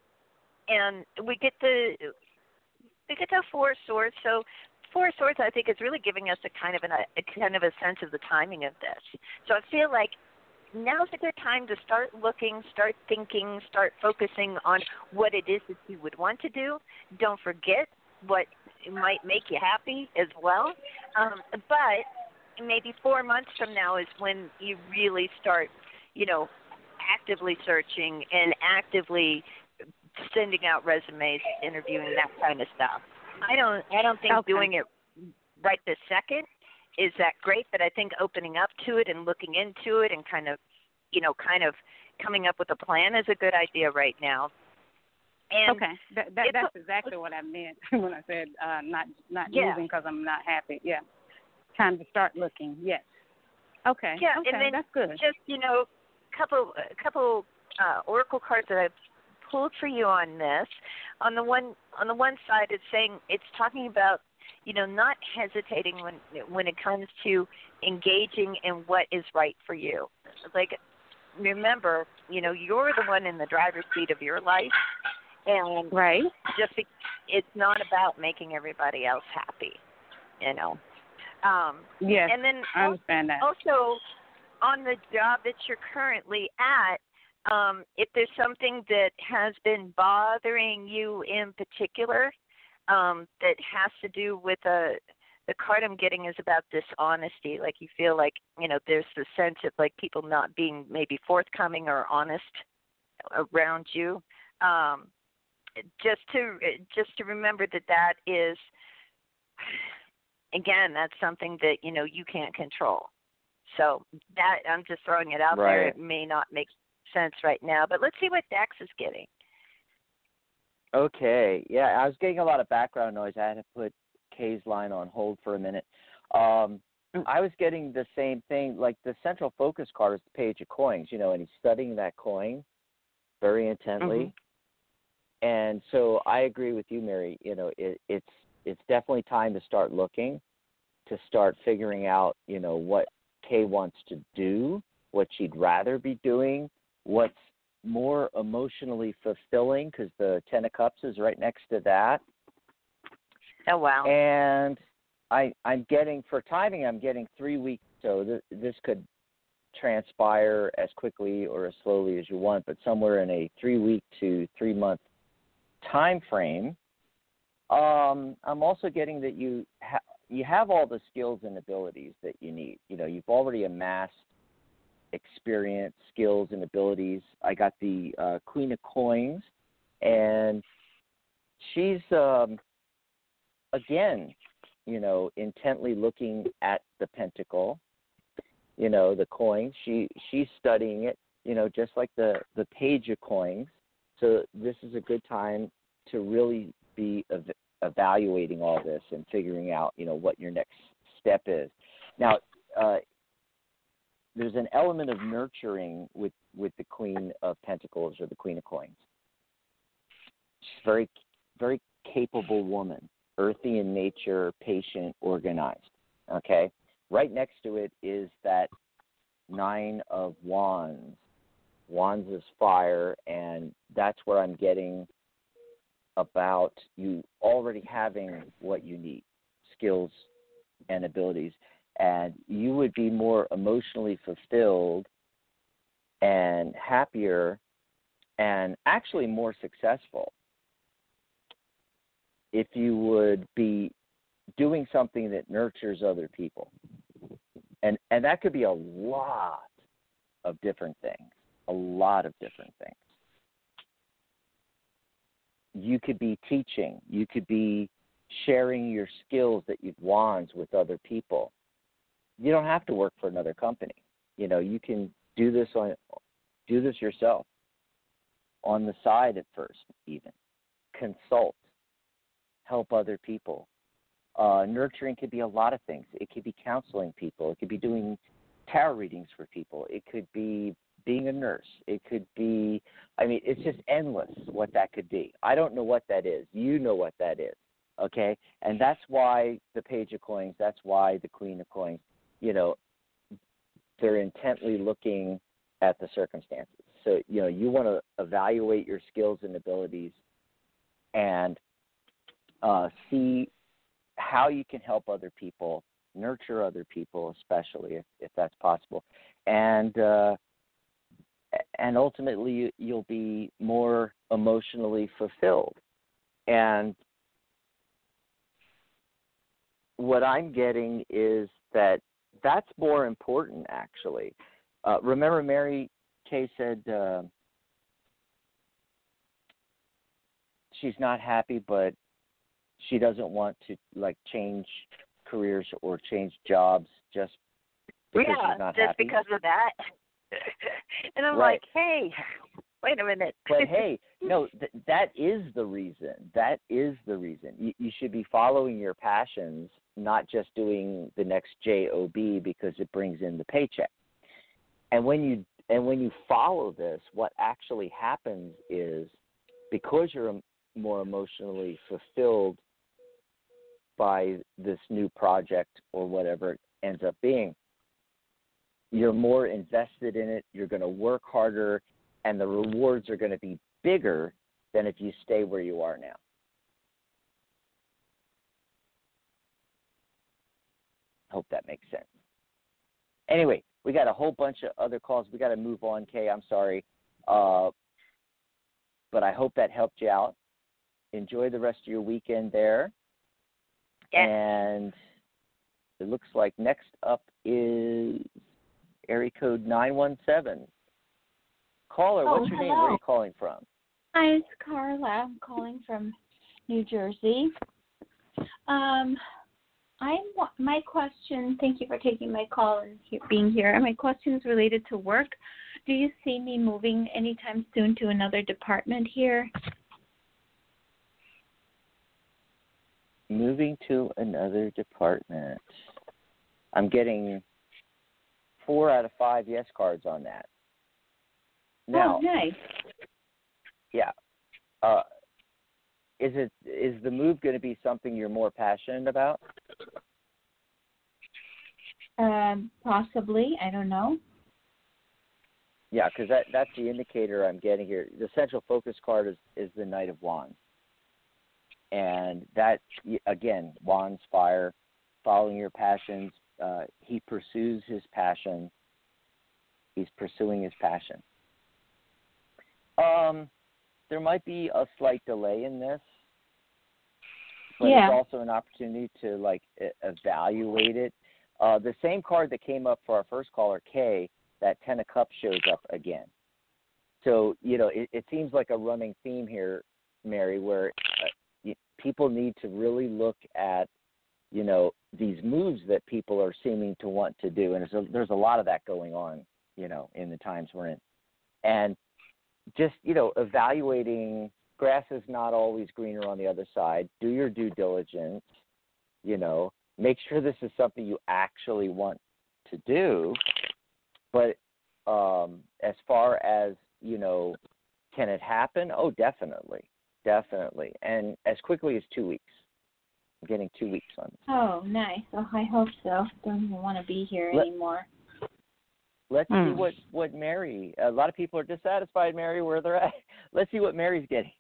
And we get the we get the Four of Swords. So Four of Swords, I think, is really giving us a kind of an, a kind of a sense of the timing of this. So I feel like now's a good time to start looking, start thinking, start focusing on what it is that you would want to do. Don't forget what might make you happy as well. Um, but maybe four months from now is when you really start, you know, actively searching and actively sending out resumes, interviewing, that kind of stuff. I don't I don't think Okay. doing it right this second is that great, but I think opening up to it and looking into it and kind of, you know, kind of coming up with a plan is a good idea right now. And Okay, that, that it's that's a- exactly what I meant when I said uh, not not Yeah. moving because I'm not happy. Yeah, time to start looking. Yes. Okay. Yeah, okay, and then that's good. just, you know, a couple a couple uh, oracle cards that I've pulled for you on this. On the one on the one side, it's saying it's talking about, you know, not hesitating when when it comes to engaging in what is right for you. Like, remember, you know, you're the one in the driver's seat of your life, and Right. just be, it's not about making everybody else happy, you know. Um, Yes. and then I understand that. also, on the job that you're currently at, um, if there's something that has been bothering you in particular, um, that has to do with a, the card I'm getting is about dishonesty. Like you feel like, you know, there's the sense of like people not being maybe forthcoming or honest around you. Um, just to just to remember that that is, again, that's something that, you know, you can't control. So that, I'm just throwing it out there. Right. It may not make sense right now, but let's see what Dax is getting. Okay. Yeah, I was getting a lot of background noise. I had to put Kay's line on hold for a minute. Um, I was getting the same thing. Like the central focus card is the page of coins, you know, and he's studying that coin very intently. Mm-hmm. And so I agree with you, Mary. You know, it, it's it's definitely time to start looking, to start figuring out, you know, what Kay wants to do, what she'd rather be doing, what's more emotionally fulfilling, because the Ten of Cups is right next to that. Oh, wow. And I, I'm getting, for timing, I'm getting three weeks, so th- this could transpire as quickly or as slowly as you want, but somewhere in a three-week to three-month time frame. Um, I'm also getting that you ha- you have all the skills and abilities that you need. You know, you've already amassed experience, skills, and abilities. I got the uh, Queen of Coins, and she's, um, again, you know, intently looking at the pentacle, you know, the coin. She she's studying it, you know, just like the, the page of coins. So this is a good time to really be ev- evaluating all this and figuring out, you know, what your next step is. Now, uh, there's an element of nurturing with, with the Queen of Pentacles or the Queen of Coins. She's a very, very capable woman, earthy in nature, patient, organized, okay? Right next to it is that Nine of Wands. Wands is fire, and that's where I'm getting about you already having what you need, skills and abilities, and you would be more emotionally fulfilled and happier and actually more successful if you would be doing something that nurtures other people. And and that could be a lot of different things, a lot of different things. You could be teaching. You could be sharing your skills that you've wands with other people. You don't have to work for another company. You know, you can do this on do this yourself, on the side at first even. Consult. Help other people. Uh, nurturing could be a lot of things. It could be counseling people. It could be doing tarot readings for people. It could be being a nurse. It could be, I mean, it's just endless what that could be. I don't know what that is. You know what that is, okay? And that's why the Page of Coins, that's why the Queen of Coins, you know, they're intently looking at the circumstances. So, you know, you want to evaluate your skills and abilities and uh, see how you can help other people, nurture other people, especially if, if that's possible. And uh, and ultimately you, you'll be more emotionally fulfilled. And what I'm getting is that that's more important, actually. Uh, remember Mary Kay said uh, she's not happy, but she doesn't want to, like, change careers or change jobs just because yeah, she's not just happy. because of that. And I'm right. like, hey, wait a minute. But, hey, no, th- that is the reason. That is the reason. You, you should be following your passions, not just doing the next job because it brings in the paycheck. And when you and when you follow this, what actually happens is because you're more emotionally fulfilled by this new project or whatever it ends up being, you're more invested in it, you're going to work harder, and the rewards are going to be bigger than if you stay where you are now. Hope that makes sense. Anyway, we got a whole bunch of other calls. We got to move on, Kay. I'm sorry. Uh, but I hope that helped you out. Enjoy the rest of your weekend there. Yes. And it looks like next up is area code nine one seven. Caller, Oh, what's your hello. name? Where are you calling from? Hi, it's Carla. I'm calling from New Jersey. Um, I my question. Thank you for taking my call and he, being here. My question is related to work. Do you see me moving anytime soon to another department here? Moving to another department. I'm getting four out of five yes cards on that. Now, oh, nice. Yeah. Uh, is it is the move going to be something you're more passionate about? Um, possibly. I don't know. Yeah, because that, that's the indicator I'm getting here. The central focus card is, is the Knight of Wands. And that, again, Wands, fire, following your passions. Uh, he pursues his passion. He's pursuing his passion. Um, there might be a slight delay in this, but Yeah. it's also an opportunity to, like, e- evaluate it. Uh, the same card that came up for our first caller, Kay, that Ten of Cups shows up again. So, you know, it, it seems like a running theme here, Mary, where uh, you, people need to really look at, you know, these moves that people are seeming to want to do. And there's a, there's a lot of that going on, you know, in the times we're in. And just, you know, evaluating, grass is not always greener on the other side. Do your due diligence, you know, make sure this is something you actually want to do. But um, as far as, you know, can it happen? Oh, definitely. Definitely. And as quickly as two weeks. I'm getting two weeks on this. Oh, nice. Oh, I hope so. Don't even want to be here Let, anymore. Let's Hmm. see what, what Mary, a lot of people are dissatisfied, Mary, where they're at. Let's see what Mary's getting.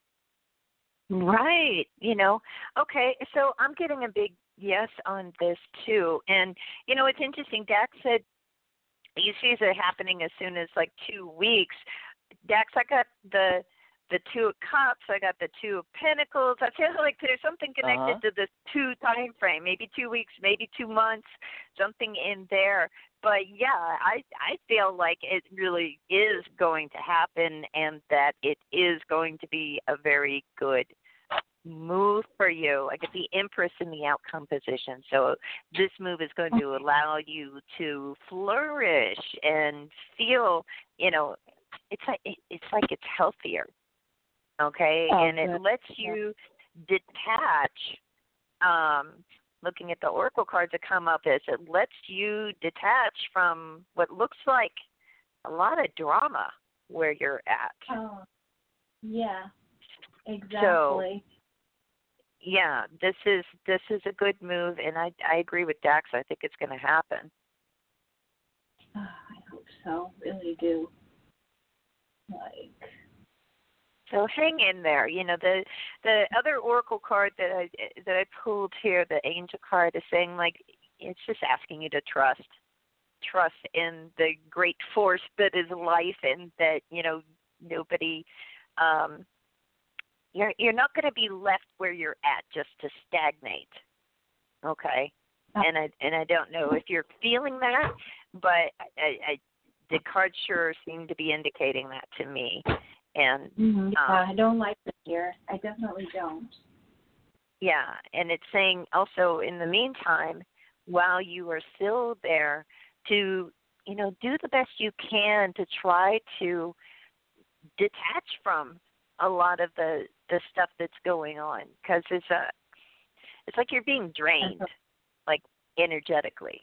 Right. You know, okay, so I'm getting a big yes on this too. And, you know, it's interesting. Dax said you see it happening as soon as like two weeks. Dax, I got the the two of cups, I got the two of pentacles. I feel like there's something connected Uh-huh. to this two time frame, maybe two weeks, maybe two months, something in there. But yeah, I I feel like it really is going to happen and that it is going to be a very good move for you. I get the Empress in the outcome position. So this move is going to allow you to flourish and feel, you know, it's like it's like it's healthier. Okay? Oh, and it good. lets you detach um looking at the oracle cards that come up is it lets you detach from what looks like a lot of drama where you're at. Oh, yeah, exactly. So, yeah, this is this is a good move, and I I agree with Dax. I think it's going to happen. Oh, I hope so. Really do. Like. So hang in there. You know, the the other oracle card that I that I pulled here, the angel card, is saying like it's just asking you to trust, trust in the great force that is life, and that you know nobody. Um, You're you're not going to be left where you're at just to stagnate, okay? And I and I don't know if you're feeling that, but I, I, the cards sure seem to be indicating that to me. And Mm-hmm. um, uh, I don't like it here. I definitely don't. yeah, and it's saying also in the meantime, while you are still there, to you know do the best you can to try to detach from a lot of the the stuff that's going on, because it's a it's like you're being drained, like energetically.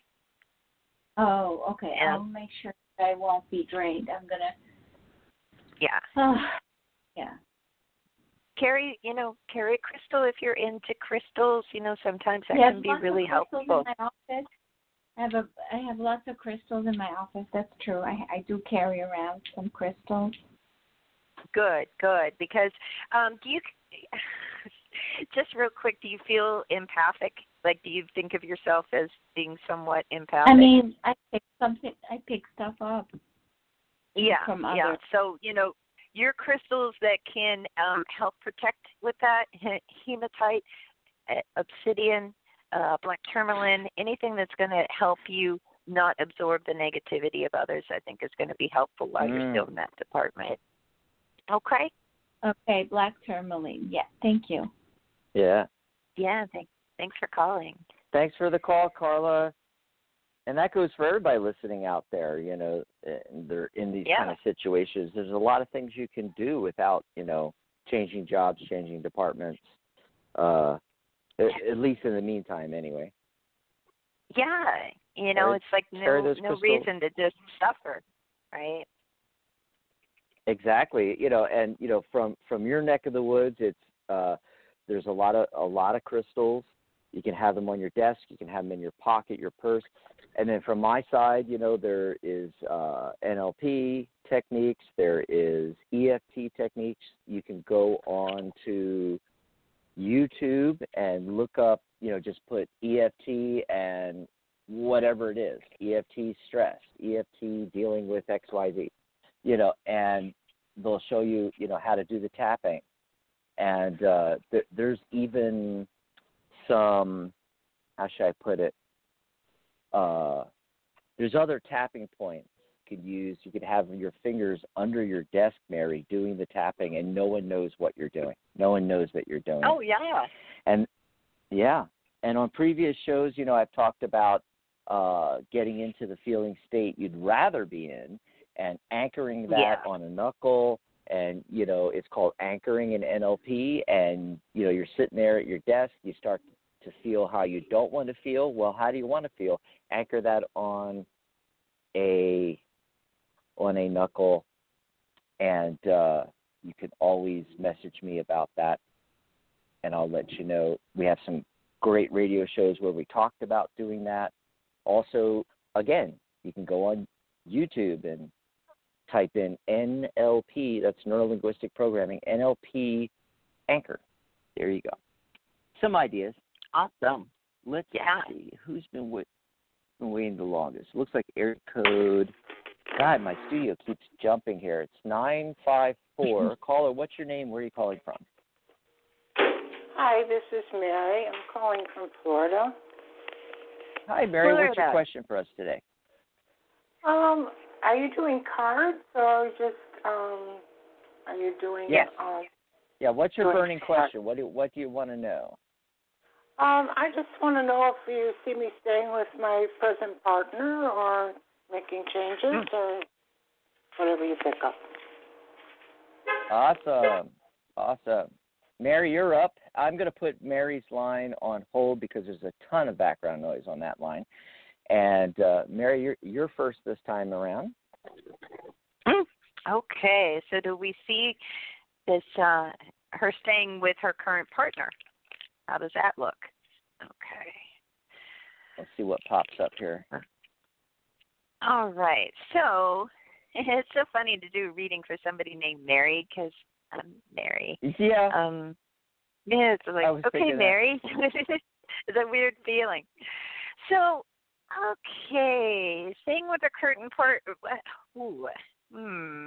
Oh, okay. And, I'll make sure that I won't be drained. I'm gonna. yeah, Oh, yeah. carry you know carry a crystal if you're into crystals. You know sometimes that Yes, can be lots really of crystals helpful. in my office. I have a I have lots of crystals in my office. That's true. I I do carry around some crystals. Good, good. Because um, do you just real quick? Do you feel empathic? Like, do you think of yourself as being somewhat empathic? I mean, I pick something. I pick stuff up. Yeah, from yeah. others. So, you know, your crystals that can um, help protect with that, he- hematite, uh, obsidian, uh, black tourmaline, anything that's going to help you not absorb the negativity of others, I think is going to be helpful while Mm. you're still in that department. Okay? Okay, black tourmaline. Yeah, thank you. Yeah. Yeah, thank, thanks for calling. Thanks for the call, Carla. And that goes for everybody listening out there. You know, they're in these Yeah. kind of situations. There's a lot of things you can do without, you know, changing jobs, changing departments. Uh, at, at least in the meantime, anyway. Yeah, You know, carry, it's like carry no those no crystals. reason to just suffer, right? Exactly. You know, and you know, from from your neck of the woods, it's uh, there's a lot of a lot of crystals. You can have them on your desk. You can have them in your pocket, your purse. And then from my side, you know, there is uh, N L P techniques. There is E F T techniques. You can go on to YouTube and look up, you know, just put E F T and whatever it is, E F T stress, E F T dealing with X Y Z, you know, and they'll show you, you know, how to do the tapping. And uh, th- there's even some, how should I put it, uh, there's other tapping points you could use. You could have your fingers under your desk, Mary, doing the tapping, and no one knows what you're doing. No one knows that you're doing Oh, it. yeah. And, yeah, and on previous shows, you know, I've talked about uh, getting into the feeling state you'd rather be in and anchoring that Yeah. on a knuckle. And, you know, it's called anchoring in N L P. And, you know, you're sitting there at your desk. You start to feel how you don't want to feel. Well, how do you want to feel? Anchor that on a on a knuckle. And uh, you can always message me about that, and I'll let you know. We have some great radio shows where we talked about doing that. Also, again, you can go on YouTube and type in N L P, that's Neuro-Linguistic Programming, N L P Anchor. There you go. Some ideas. Awesome. Let's Yeah. see. Who's been, wait, been waiting the longest? Looks like area code. God, my studio keeps jumping here. It's nine five four. Caller, what's your name? Where are you calling from? Hi, this is Mary. I'm calling from Florida. Hi, Mary. What's your Florida. question for us today? Um, are you doing cards or just um, are you doing? Yes. Um, Yeah, what's your doing burning cards? question? What do What do you want to know? Um, I just want to know if you see me staying with my present partner or making changes Hmm. or whatever you pick up. Awesome. Awesome. Mary, you're up. I'm going to put Mary's line on hold because there's a ton of background noise on that line. And, uh, Mary, you're, you're first this time around. Okay, so do we see this, uh, her staying with her current partner? How does that look? Okay. Let's see what pops up here. All right. So it's so funny to do a reading for somebody named Mary because I'm Mary. Yeah. Um, yeah, it's like, I was okay, thinking that. Mary. It's a weird feeling. So, okay, staying with the curtain part. Ooh, hmm.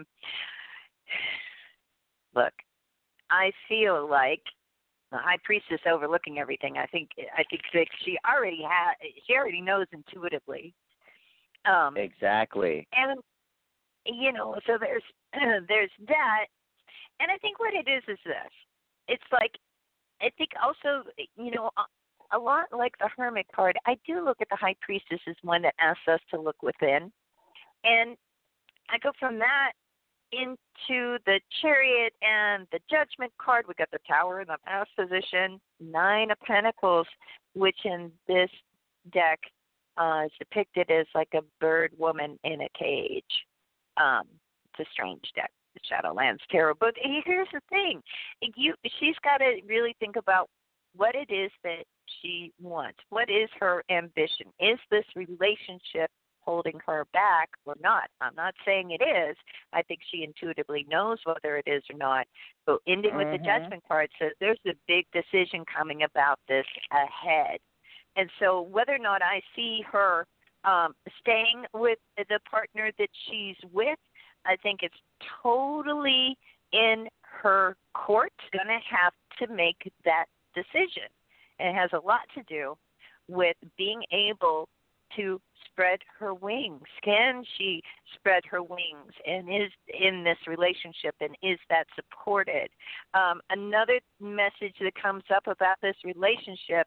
Look, I feel like the high priestess overlooking everything. I think I think that she already had. She already knows intuitively. Um, Exactly. and you know, so there's there's that, and I think what it is is this. It's like I think also, you know, a, a lot like the Hermit card. I do look at the High Priestess as one that asks us to look within, and I go from that into the Chariot and the Judgment card. We got the Tower in the past position, Nine of Pentacles, which in this deck uh, is depicted as like a bird woman in a cage. Um, it's a strange deck, the Shadowlands Tarot. But here's the thing: you, she's got to really think about what it is that she wants. What is her ambition? Is this relationship holding her back or not? I'm not saying it is. I think she intuitively knows whether it is or not. But ending with the Mhm. Judgment card says there's a big decision coming about this ahead. And so whether or not I see her um, staying with the partner that she's with, I think it's totally in her court. Going to have to make that decision. And it has a lot to do with being able to spread her wings. Can she spread her wings and is in this relationship, and is that supported? Um, another message that comes up about this relationship,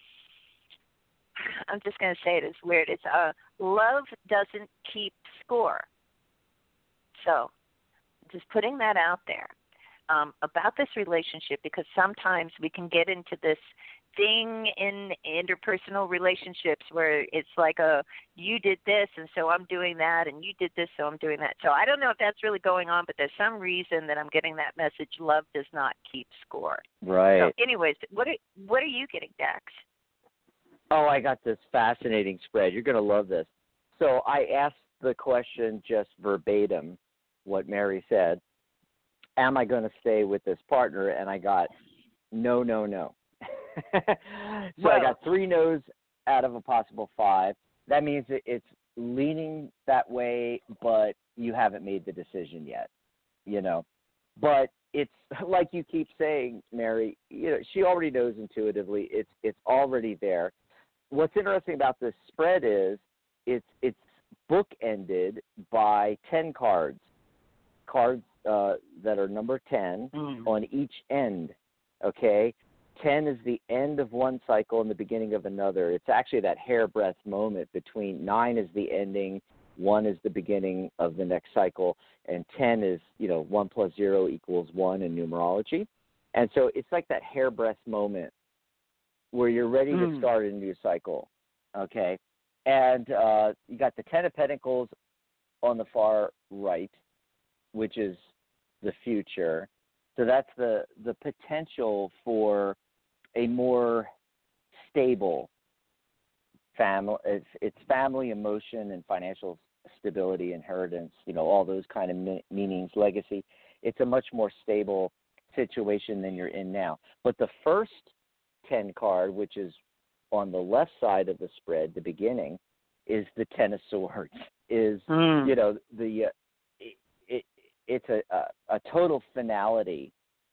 I'm just going to say it is weird. It's uh, love doesn't keep score. So just putting that out there um, about this relationship, because sometimes we can get into this thing in interpersonal relationships where it's like a you did this and so I'm doing that and you did this so I'm doing that. So I don't know if that's really going on, but there's some reason that I'm getting that message. Love does not keep score. Right. So anyways, what are, what are you getting, Dax? Oh, I got this fascinating spread. You're going to love this. So I asked the question just verbatim, what Mary said. Am I going to stay with this partner? And I got no, no, no. so Whoa. I got three no's out of a possible five. That means it's leaning that way, but you haven't made the decision yet, you know. But it's like you keep saying, Mary, you know, she already knows intuitively. It's it's already there. What's interesting about this spread is it's it's bookended by ten cards, cards uh, that are number ten mm. on each end, okay? ten is the end of one cycle and the beginning of another. It's actually that hairbreadth moment between nine is the ending, one is the beginning of the next cycle, and ten is, you know, one plus zero equals one in numerology. And so it's like that hairbreadth moment where you're ready mm. to start a new cycle, okay? And uh, you got the Ten of Pentacles on the far right, which is the future. So that's the, the potential for a more stable family. It's, it's family, emotion, and financial stability, inheritance, you know, all those kind of me- meanings, legacy. It's a much more stable situation than you're in now. But the first ten card, which is on the left side of the spread, the beginning, is the Ten of Swords. Is, mm. you know, the uh, it, it, it's a, a, a total finality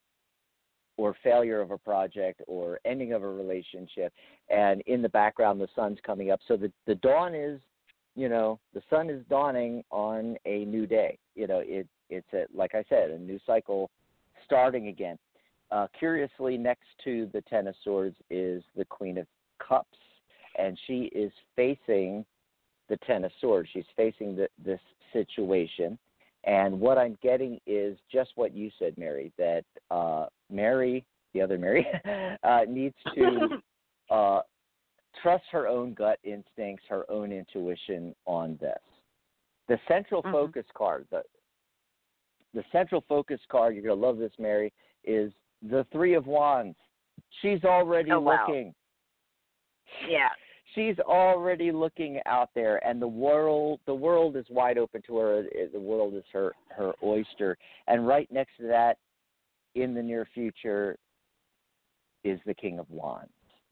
or failure of a project or ending of a relationship. And in the background, the sun's coming up. So the, the dawn is, you know, the sun is dawning on a new day. You know, it it's, a, like I said, a new cycle starting again. Uh, curiously, next to the Ten of Swords is the Queen of Cups, and she is facing the Ten of Swords. She's facing the, this situation. And what I'm getting is just what you said, Mary, that uh, Mary, the other Mary, uh, needs to uh, trust her own gut instincts, her own intuition on this. The central mm-hmm. focus card, the, the central focus card, you're going to love this, Mary, is the Three of Wands. She's already oh, wow. looking. Yeah. She's already looking out there, and the world the world is wide open to her. The world is her, her oyster. And right next to that, in the near future, is the King of Wands.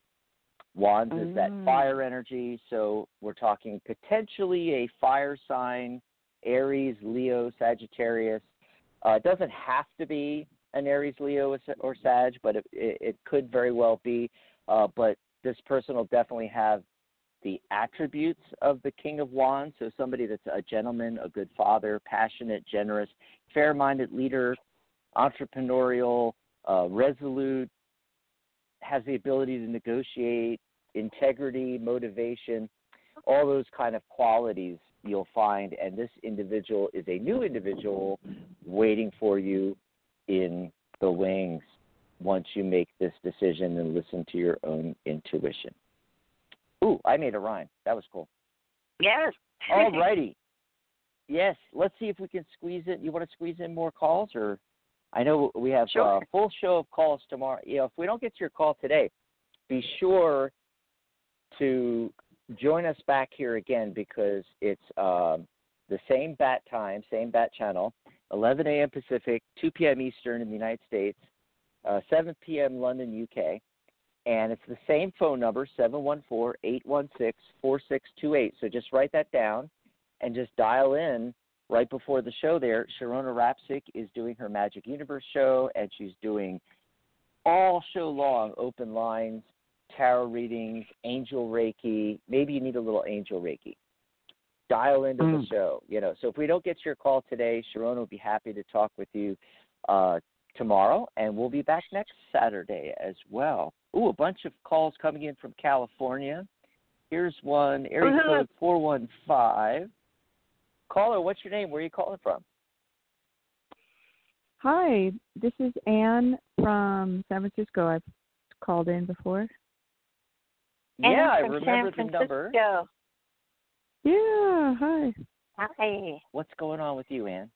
Wands mm. is that fire energy, so we're talking potentially a fire sign, Aries, Leo, Sagittarius. Uh, it doesn't have to be an Aries, Leo, or Sag, but it, it, it could very well be. Uh, but this person will definitely have the attributes of the King of Wands, so somebody that's a gentleman, a good father, passionate, generous, fair-minded leader, entrepreneurial, uh, resolute, has the ability to negotiate, integrity, motivation, all those kind of qualities you'll find. And this individual is a new individual waiting for you in the wings once you make this decision and listen to your own intuition. Ooh, I made a rhyme. That was cool. Yes. All righty. Yes, let's see if we can squeeze it. You want to squeeze in more calls? Or I know we have sure. a full show of calls tomorrow. You know, if we don't get to your call today, be sure to join us back here again, because it's um, the same bat time, same bat channel, eleven a.m. Pacific, two p.m. Eastern in the United States, uh, seven p.m. London, U K. And it's the same phone number, seven one four, eight one six, four six two eight. So just write that down and just dial in right before the show there. Sharona Rapsick is doing her Magic Universe show, and she's doing all show long open lines, tarot readings, angel Reiki. Maybe you need a little angel Reiki. Dial into mm. the show. You know, so if we don't get your call today, Sharona will be happy to talk with you uh, tomorrow, and we'll be back next Saturday as well. Ooh, a bunch of calls coming in from California. Here's one, area uh-huh. code four one five. Caller, what's your name? Where are you calling from? Hi, this is Anne from San Francisco. I've called in before. Yeah, I from remember San the number. Francisco. Yeah, hi. Hi. What's going on with you, Ann?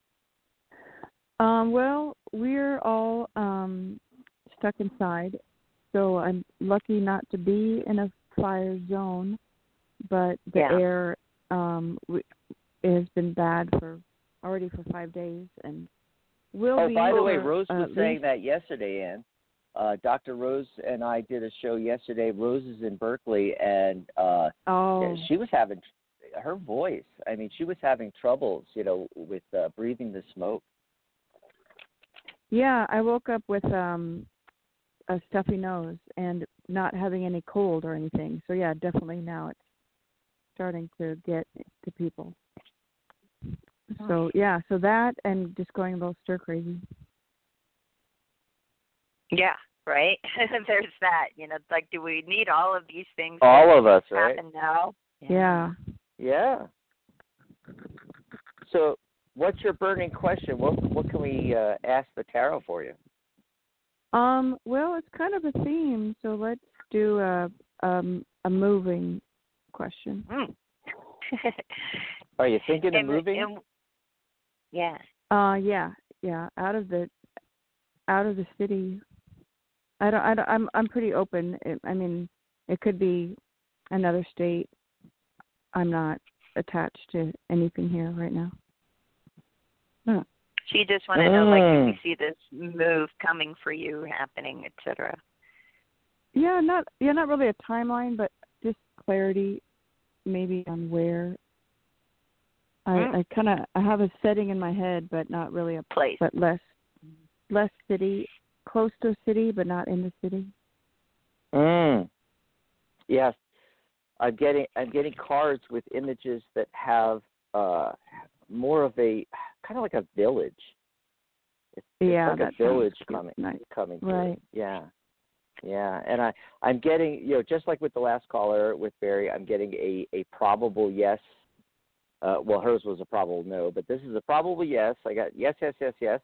Um, well, we're all um, stuck inside, so I'm lucky not to be in a fire zone, but the Yeah. air um, w- has been bad for already for five days, and will Oh, be. by the way, for, Rose uh, was at saying least- that yesterday, Ann. Uh, Doctor Rose and I did a show yesterday. Rose is in Berkeley, and uh, Oh, she was having her voice. I mean, she was having troubles, you know, with uh, breathing the smoke. yeah. I woke up with um, a stuffy nose and not having any cold or anything. So yeah, definitely now it's starting to get to people. So yeah, so that and just going a little stir crazy. Yeah, right. There's that. You know, like, do we need all of these things? All to of us, right? happen now? Yeah. Yeah. So, what's your burning question? What what can we uh, ask the tarot for you? Um. Well, it's kind of a theme, so let's do a um a moving question. Mm. Are you thinking of And- moving? and- yeah. Uh. Yeah. Yeah. Out of the out of the city. I don't. I don't. I'm. I'm pretty open. It, I mean, it could be another state. I'm not attached to anything here right now. Hmm. So you just want to know, like, do Mm. we see this move coming for you, happening, et cetera? Yeah. Not. Yeah. Not really a timeline, but just clarity, maybe on where. I. Mm. I kind of. I have a setting in my head, but not really a. Place. But less. Less city. Close to a city, but not in the city. Mm. Yes, I'm getting I'm getting cards with images that have uh, more of a kind of like a village. It's, Yeah, it's like that a village sounds good. coming Nice. coming through. Right. Yeah, yeah, and I I'm getting, you know, just like with the last caller with Barry, I'm getting a a probable yes. Uh, well, hers was a probable no, but this is a probable yes. I got yes, yes, yes, yes.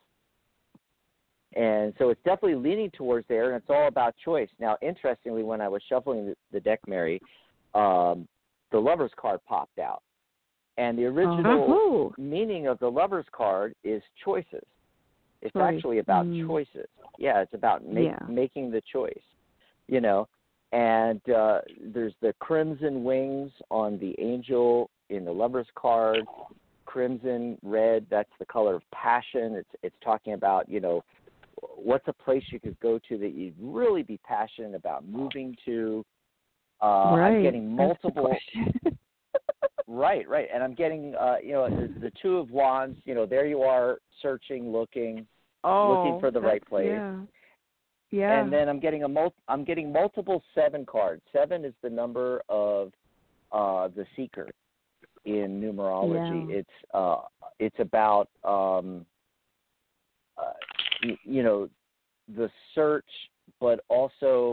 And so it's definitely leaning towards there, and it's all about choice. Now, interestingly, when I was shuffling the, the deck, Mary, um, the Lover's card popped out. And the original Oh. meaning of the Lover's card is choices. It's Choice. actually about Mm. choices. Yeah, it's about make, Yeah. making the choice, you know. And uh, there's the crimson wings on the angel in the Lover's card. Crimson, red, that's the color of passion. It's it's talking about, you know, what's a place you could go to that you'd really be passionate about moving to. Uh, right. I'm getting That's the multiple. question. Right, right. And I'm getting, uh, you know, the, the Two of Wands, you know, there you are searching, looking, oh, looking for the right that's- place. Yeah. Yeah. And then I'm getting a mul- I'm getting multiple seven cards. Seven is the number of uh, the seeker in numerology. Yeah. It's uh, it's about um, uh, y- you know, the search, but also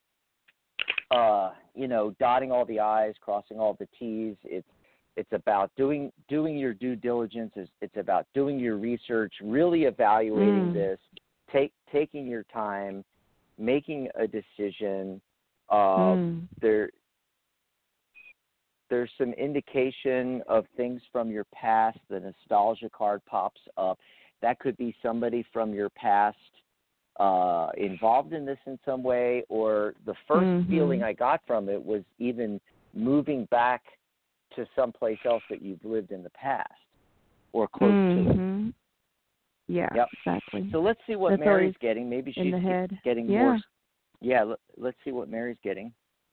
uh, you know, dotting all the I's, crossing all the T's. It's it's about doing doing your due diligence. It's, it's about doing your research, really evaluating Mm. this, take taking your time, making a decision. Uh, Mm. There there's some indication of things from your past. The nostalgia card pops up. That could be somebody from your past uh, involved in this in some way, or the first Mhm. feeling I got from it was even moving back to someplace else that you've lived in the past or close to it. Mhm. Yeah, Yep. exactly. So let's see what That's Mary's always getting. Maybe in she's the ge- head. getting Yeah. more. Yeah, let, let's see what Mary's getting.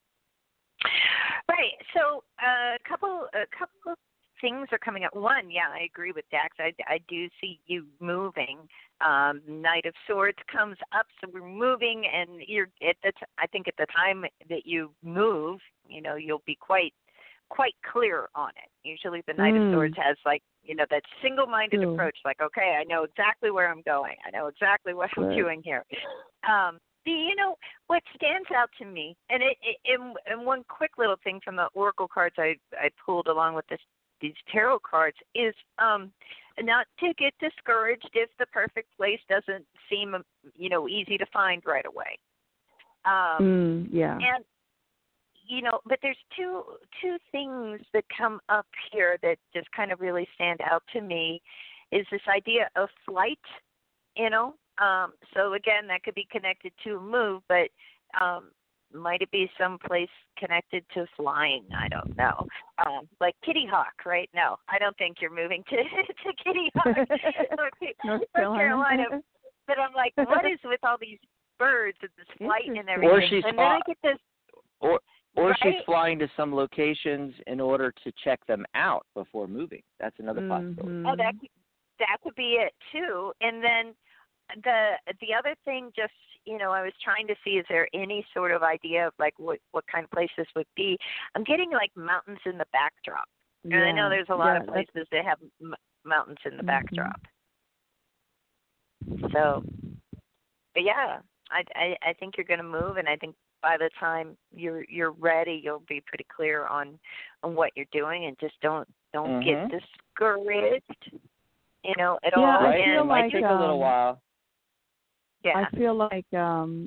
Right. So uh, a couple, a couple of things are coming up. One, yeah, I agree with Dax. I, I do see you moving. Um, Knight of Swords comes up, so we're moving, and you're at the t- I think at the time that you move, you know, you'll be quite quite clear on it. Usually, the Knight Mm. of Swords has like, you know, that single-minded True. approach. Like, okay, I know exactly where I'm going. I know exactly what I'm Right. doing here. Um, the, you know, what stands out to me, and it, it and, and one quick little thing from the oracle cards I I pulled along with this these tarot cards is um not to get discouraged if the perfect place doesn't seem, you know, easy to find right away. Um, Mm, yeah. and you know, but there's two two things that come up here that just kind of really stand out to me. Is this idea of flight, you know? Um, so again, that could be connected to a move, but um, might it be someplace connected to flying? I don't know. Um, like Kitty Hawk, right? No, I don't think you're moving to to Kitty Hawk, North Carolina. Carolina. But I'm like, what is with all these birds and this flight and everything? Or she's and then I get this. Or or right? she's flying to some locations in order to check them out before moving. That's another possibility. Mm-hmm. Oh, that that could be it too. And then the the other thing, just you know, I was trying to see, is there any sort of idea of like what what kind of place this would be? I'm getting like mountains in the backdrop, and Yeah. I know there's a lot yeah, of places that have m- mountains in the Mhm. backdrop. So, but yeah, I, I I think you're going to move, and I think by the time you're you're ready, you'll be pretty clear on on what you're doing, and just don't don't Mhm. get discouraged, you know, at Yeah, all. I Right? And It feel might like, take a little um, while. yeah, I feel like um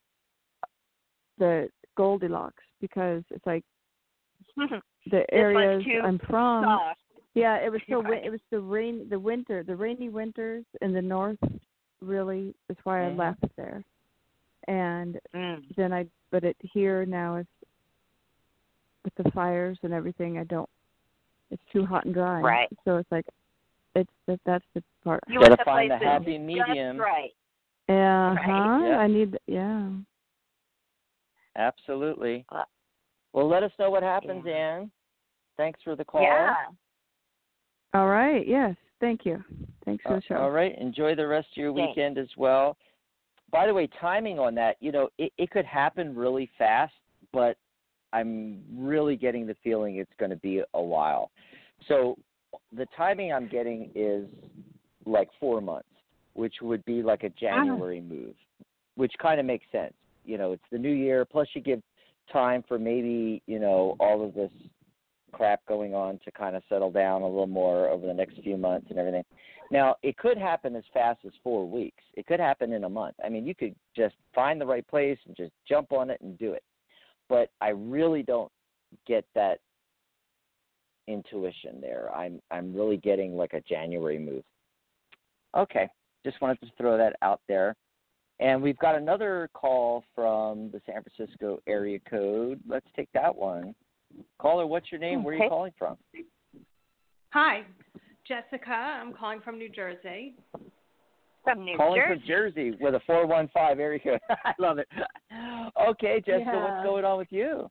the Goldilocks, because it's like the areas too I'm from. soft. Yeah, it was so Right. wi- it was the rain the winter the rainy winters in the north really is why Mhm. I left there, and Mm. then I but it here now is with the fires and everything. I don't. It's too hot and dry. Right. So it's like it's that that's the part. You Gotta want the find the place that's happy medium. just right. Yeah. Right. Huh? Yep. I need. Yeah. Absolutely. Uh, Well, let us know what happens, yeah. Ann. Thanks for the call. Yeah. All right. Yes. Thank you. Thanks for Uh, the show. all right. Enjoy the rest of your Thanks. weekend as well. By the way, timing on that, you know, it, it could happen really fast, but I'm really getting the feeling it's going to be a while. So the timing I'm getting is like four months, which would be like a January move, which kind of makes sense. You know, it's the new year, plus you give time for maybe, you know, all of this crap going on to kind of settle down a little more over the next few months and everything. Now, it could happen as fast as four weeks. It could happen in a month. I mean, you could just find the right place and just jump on it and do it. But I really don't get that intuition there. I'm I'm really getting like a January move. Okay, just wanted to throw that out there. And we've got another call from the San Francisco area code. Let's take that one. Caller, what's your name? Where are you Okay. calling from? Hi, Jessica. I'm calling from New Jersey. From New Calling Jersey. from Jersey with a four one five area code. I love it. Okay, Jessica, Yeah. what's going on with you?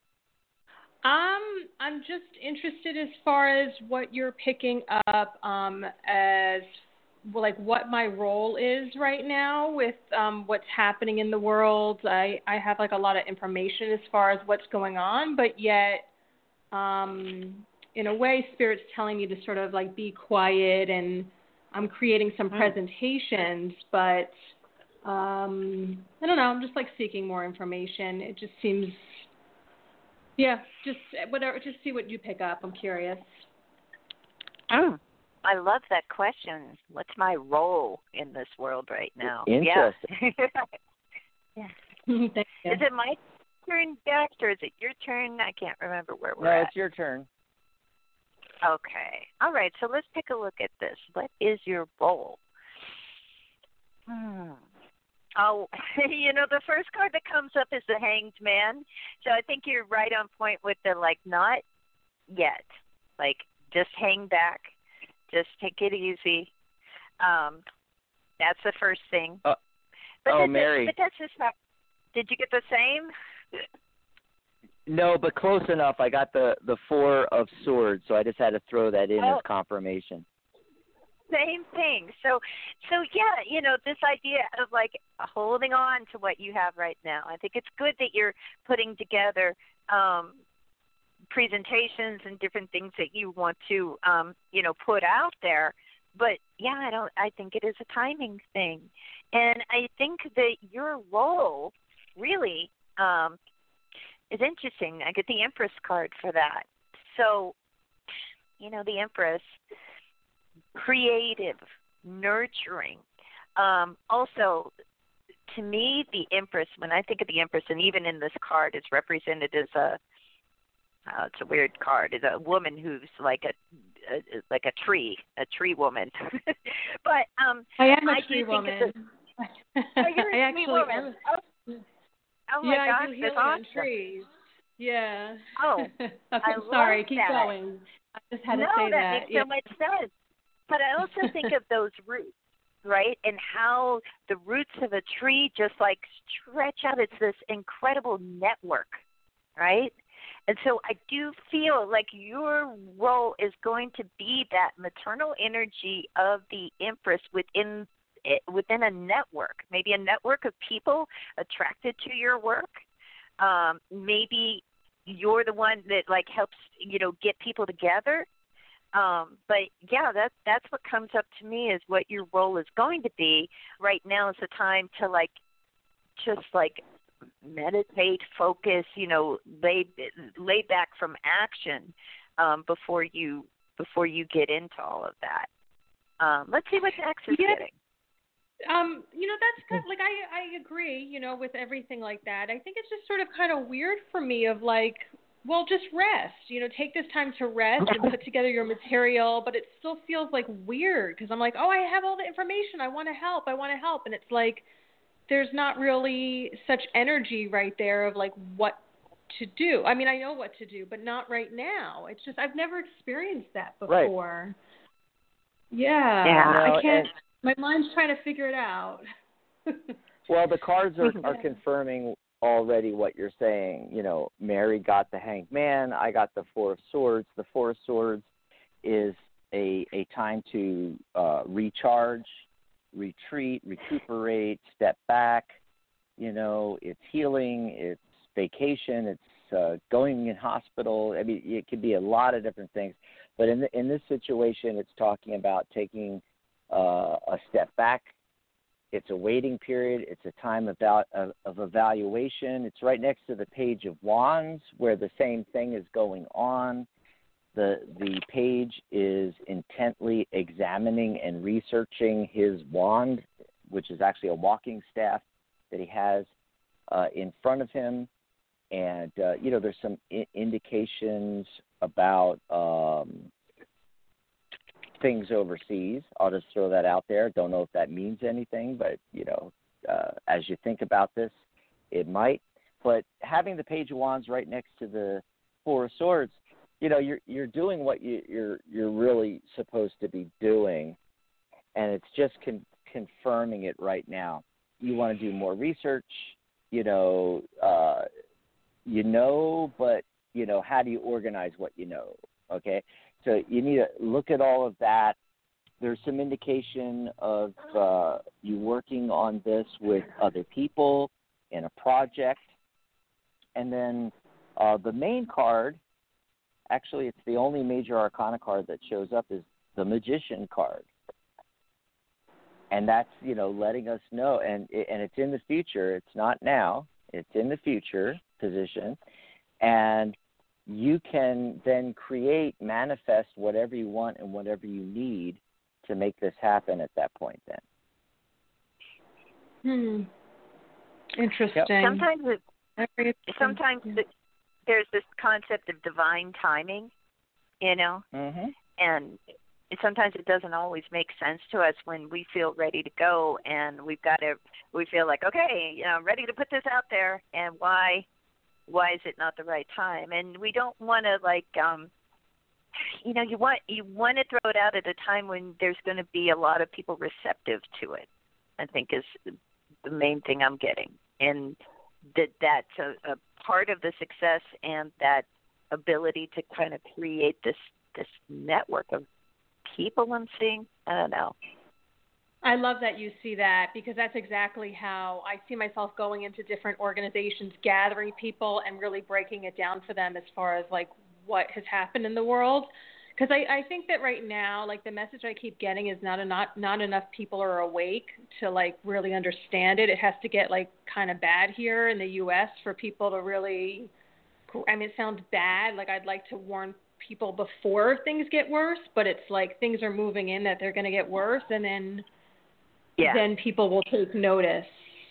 Um, I'm just interested as far as what you're picking up um, as well, like what my role is right now with um, what's happening in the world. I, I have like a lot of information as far as what's going on, but yet um, in a way, Spirit's telling me to sort of like be quiet, and I'm creating some Mm. presentations, but um, I don't know. I'm just like seeking more information. It just seems, yeah, just whatever. Just see what you pick up. I'm curious. Mm. I love that question. What's my role in this world right now? Interesting. Yeah. yeah. Thank you. Is it my turn next, or is it your turn? I can't remember where we're No, at. it's your turn. Okay. All right. So let's take a look at this. What is your role? Hmm. Oh, you know, the first card that comes up is the Hanged Man. So I think you're right on point with the, like, not yet. Like, just hang back. Just take it easy. Um, that's the first thing. Uh, but oh, that's, Mary. But that's just not. Did you get the same? No, but close enough. I got the, the four of swords, so I just had to throw that in Oh. as confirmation. Same thing. So, so yeah, you know, this idea of like holding on to what you have right now. I think it's good that you're putting together um, presentations and different things that you want to, um, you know, put out there. But yeah, I don't. I think it is a timing thing, and I think that your role really um, is interesting. I get the Empress card for that. So, you know, the Empress. Creative, nurturing. Um, also, to me, the Empress, when I think of the Empress, and even in this card, it's represented as a, uh, it's a weird card, it's a woman who's like a, a like a tree, a tree woman. but um, I am a I tree do woman. Think that oh, you're a I tree actually woman. am. Oh, oh my yeah, gosh, I do healing that's on awesome. trees. Yeah. Oh, okay, I sorry, love keep that. going. I just had no, to say that. that. makes yeah. so much sense. But I also think of those roots, right? And how the roots of a tree just like stretch out. It's this incredible network, right? And so I do feel like your role is going to be that maternal energy of the Empress within within a network, maybe a network of people attracted to your work. Um, maybe you're the one that like helps, you know, get people together. Um, but yeah, that's that's what comes up to me is what your role is going to be. Right now is the time to like, just like meditate, focus, you know, lay lay back from action um, before you before you get into all of that. Um, let's see what Dax is yeah. getting. Um, you know, that's good. Like, I, I agree, you know, with everything like that. I think it's just sort of kind of weird for me of like, well, just rest, you know, take this time to rest and put together your material, but it still feels like weird because I'm like, oh, I have all the information. I want to help. I want to help. And it's like, there's not really such energy right there of like what to do. I mean, I know what to do, but not right now. It's just, I've never experienced that before. Right. Yeah. Yeah. I No, can't. and, My mind's trying to figure it out. well, the cards are, are confirming already what you're saying. You know, Mary got the Hanged Man. I got the Four of Swords. The Four of Swords is a a time to uh, recharge, retreat, recuperate, step back. You know, it's healing. It's vacation. It's uh, going in hospital. I mean, it could be a lot of different things. But in the, in this situation, it's talking about taking Uh, a step back. It's a waiting period. It's a time about, of, of evaluation. It's right next to the Page of Wands where the same thing is going on. The the page is intently examining and researching his wand, which is actually a walking staff that he has uh, in front of him. And, uh, you know, there's some I- indications about um, things overseas. I'll just throw that out there. Don't know if that means anything, but, you know, uh, as you think about this, it might. But having the Page of Wands right next to the Four of Swords, you know, you're you're doing what you, you're you're really supposed to be doing, and it's just con- confirming it right now. You want to do more research, you know, uh, you know, but, you know, how do you organize what you know, okay? So you need to look at all of that. There's some indication of uh, you working on this with other people in a project. And then uh, the main card, actually it's the only major arcana card that shows up, is the Magician card. And that's, you know, letting us know, and and it's in the future. It's not now. It's in the future position. And you can then create, manifest whatever you want and whatever you need to make this happen at that point then. Hmm. Interesting. Yep. Sometimes it, Every, sometimes yeah. the, there's this concept of divine timing, you know, mm-hmm. and sometimes it doesn't always make sense to us when we feel ready to go and we've got to, we feel like, okay, you know, I'm ready to put this out there, and why why is it not the right time? And we don't want to like, um, you know, you want you want to throw it out at a time when there's going to be a lot of people receptive to it, I think is the main thing I'm getting. And that that's a, a part of the success and that ability to kind of create this this network of people I'm seeing. I don't know. I love that you see that, because that's exactly how I see myself going into different organizations, gathering people and really breaking it down for them as far as like what has happened in the world. Because I, I think that right now, like the message I keep getting is not, not not enough people are awake to like really understand it. It has to get like kind of bad here in the U S for people to really, I mean, it sounds bad. Like I'd like to warn people before things get worse, but it's like things are moving in that they're going to get worse, and then Yeah. then people will take notice.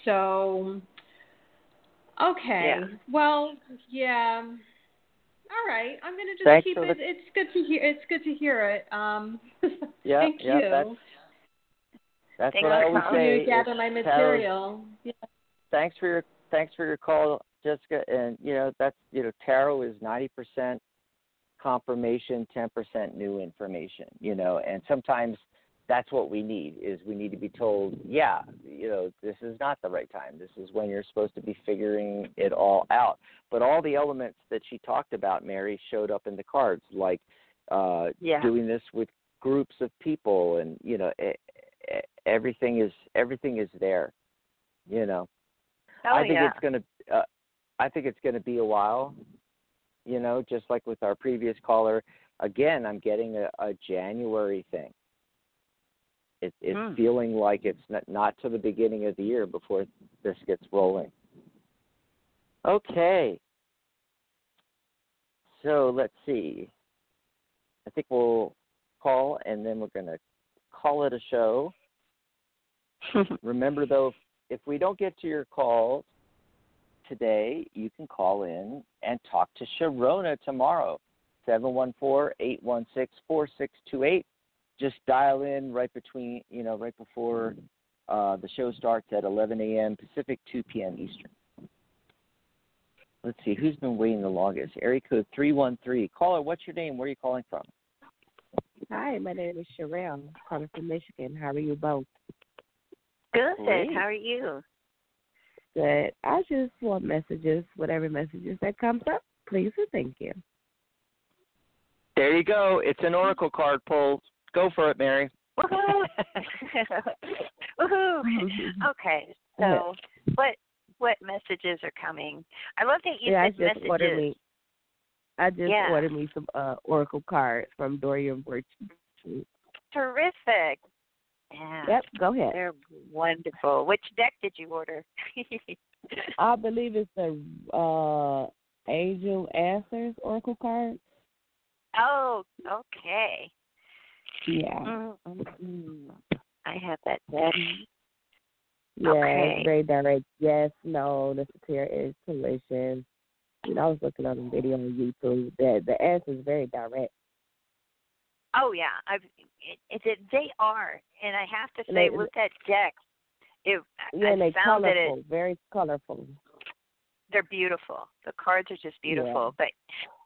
So, okay. Yeah. Well, yeah. All right. I'm gonna just Thanks keep for it. the- It's good to hear. It's good to hear it. Um, Yeah, thank yeah, you. that's- That's Thanks what I for always calling. say. To gather is my tarot- material. Yeah. Thanks for your thanks for your call, Jessica. And you know that's you know tarot is ninety percent confirmation, ten percent new information. You know, and sometimes that's what we need is we need to be told, yeah, you know, this is not the right time. This is when you're supposed to be figuring it all out. But all the elements that she talked about, Mary, showed up in the cards, like uh, Yeah. doing this with groups of people, and you know, it, everything is everything is there. You know, Oh, I think yeah. it's gonna. Uh, I think it's gonna be a while. You know, just like with our previous caller. Again, I'm getting a, a January thing. It, it's Mm. feeling like it's not, not to the beginning of the year before this gets rolling. Okay. So let's see. I think we'll call, and then we're going to call it a show. Remember, though, if we don't get to your call today, you can call in and talk to Sharona tomorrow, seven one four, eight one six, four six two eight. Just dial in right between, you know, right before uh, the show starts at eleven a.m. Pacific, two p.m. Eastern. Let's see, who's been waiting the longest? Area code three one three. Caller, what's your name? Where are you calling from? Hi, my name is Sherelle, calling from Michigan. How are you both? Good. Great. How are you? Good. I just want messages, whatever messages that comes up, please and thank you. There you go. It's an oracle card pull. Go for it, Mary. Woohoo! Woohoo! Okay, so what what messages are coming? I love that you yeah, I said just messages. ordered me. I just Yeah. ordered me some uh, oracle cards from Dorian Birch. Terrific. Yeah. Yep, go ahead. They're wonderful. Which deck did you order? I believe it's the uh, Angel Answers oracle card. Oh, okay. Yeah. Mm-mm-mm. I have that deck. Yeah, Okay. it's very direct. Yes, no, the Satira is collision. You know, I was looking on the video on YouTube. The the answer is very direct. Oh yeah, I've it, it, it they are, and I have to And say, they- with that deck, it Yeah, I and they found that colorful, it very colorful. they're beautiful. The cards are just beautiful, but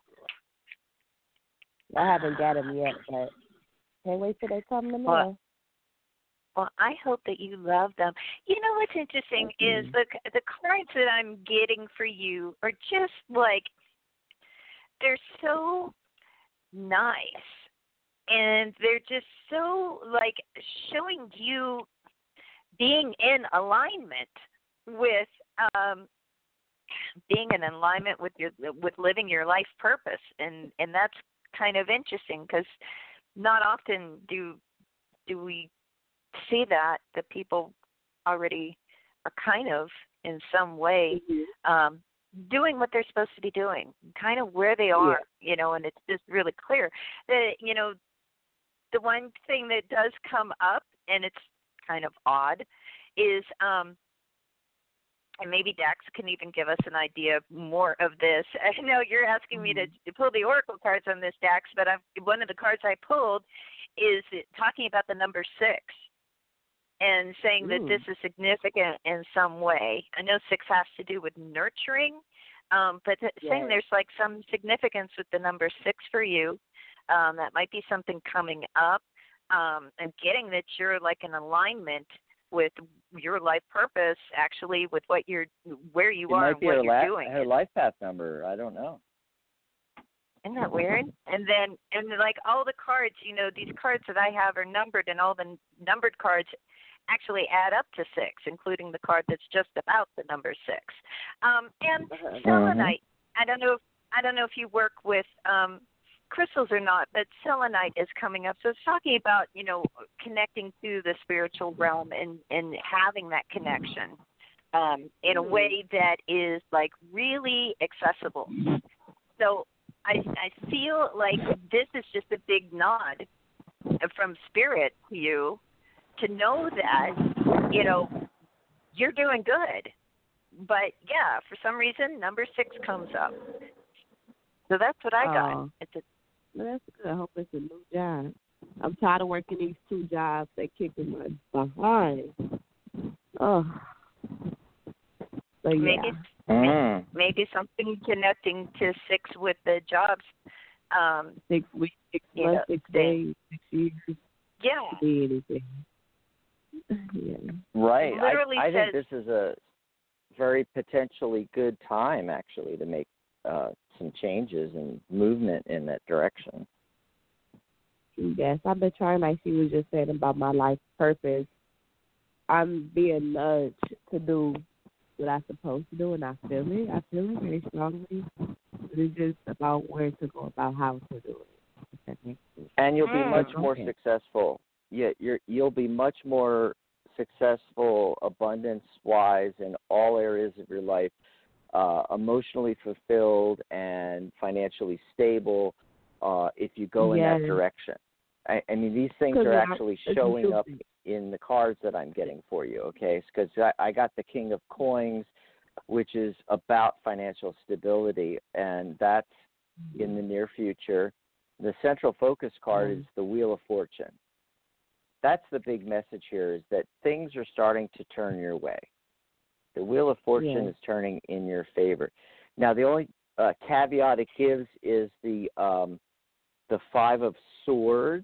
I haven't got them yet, but can't wait till they come in the mail. Well, well, I hope that you love them. You know what's interesting is the the cards that I'm getting for you are just like they're so nice, and they're just so like showing you being in alignment with um being in alignment with your with living your life purpose, and and that's kind of interesting because not often do do we see that that people already are kind of in some way um doing what they're supposed to be doing, kind of where they are, you know, and it's just really clear that, you know, the one thing that does come up, and it's kind of odd, is um and maybe Dax can even give us an idea more of this. I know you're asking me to, to pull the oracle cards on this, Dax, but I've, one of the cards I pulled is talking about the number six and saying Ooh. that this is significant in some way. I know six has to do with nurturing, um, but th- Yes. saying there's like some significance with the number six for you. Um, that might be something coming up. Um, and getting that you're like in alignment with your life purpose, actually, with what you're, where you It are, might and be what her, you're la- doing. her life path number. I don't know. Isn't that weird? And then, and like all the cards, you know, these cards that I have are numbered, and all the n- numbered cards actually add up to six, including the card that's just about the number six. Um, and selenite. I don't know. If, I don't know if you work with um, crystals or not, but selenite is coming up. So it's talking about, you know, connecting to the spiritual realm and, and having that connection um, in a way that is like really accessible. So I, I feel like this is just a big nod from spirit to you to know that, you know, you're doing good. But yeah, for some reason, number six comes up. So that's what I got. Oh. It's a, Well, that's good. I hope it's a new job. I'm tired of working these two jobs. They're kicking my behind. Oh. So, yeah. maybe Mm. maybe something connecting to six with the jobs. Um, Six weeks, six you months, know, six thing. days, six years. Yeah. Could be anything. Yeah. Right. Literally I, I think says- this is a very potentially good time, actually, to make uh, some changes and movement in that direction. Yes, I've been trying, like she was just saying about my life purpose. I'm being nudged to do what I'm supposed to do, and I feel it. I feel it very strongly. But it's just about where to go about how to do it. If that makes sense. And you'll be Mm. much more Okay. successful. Yeah, you're, you'll be much more successful, abundance-wise, in all areas of your life, uh, emotionally fulfilled and financially stable uh, if you go in Yes. that direction. I, I mean, these things 'Cause are I- actually it's showing up interesting. in the cards that I'm getting for you, okay? Because I, I got the King of Coins, which is about financial stability, and that's in the near future. The central focus card Mm. is the Wheel of Fortune. That's the big message here, is that things are starting to turn your way. The Wheel of Fortune Yeah. is turning in your favor. Now, the only uh, caveat it gives is the um, the Five of Swords,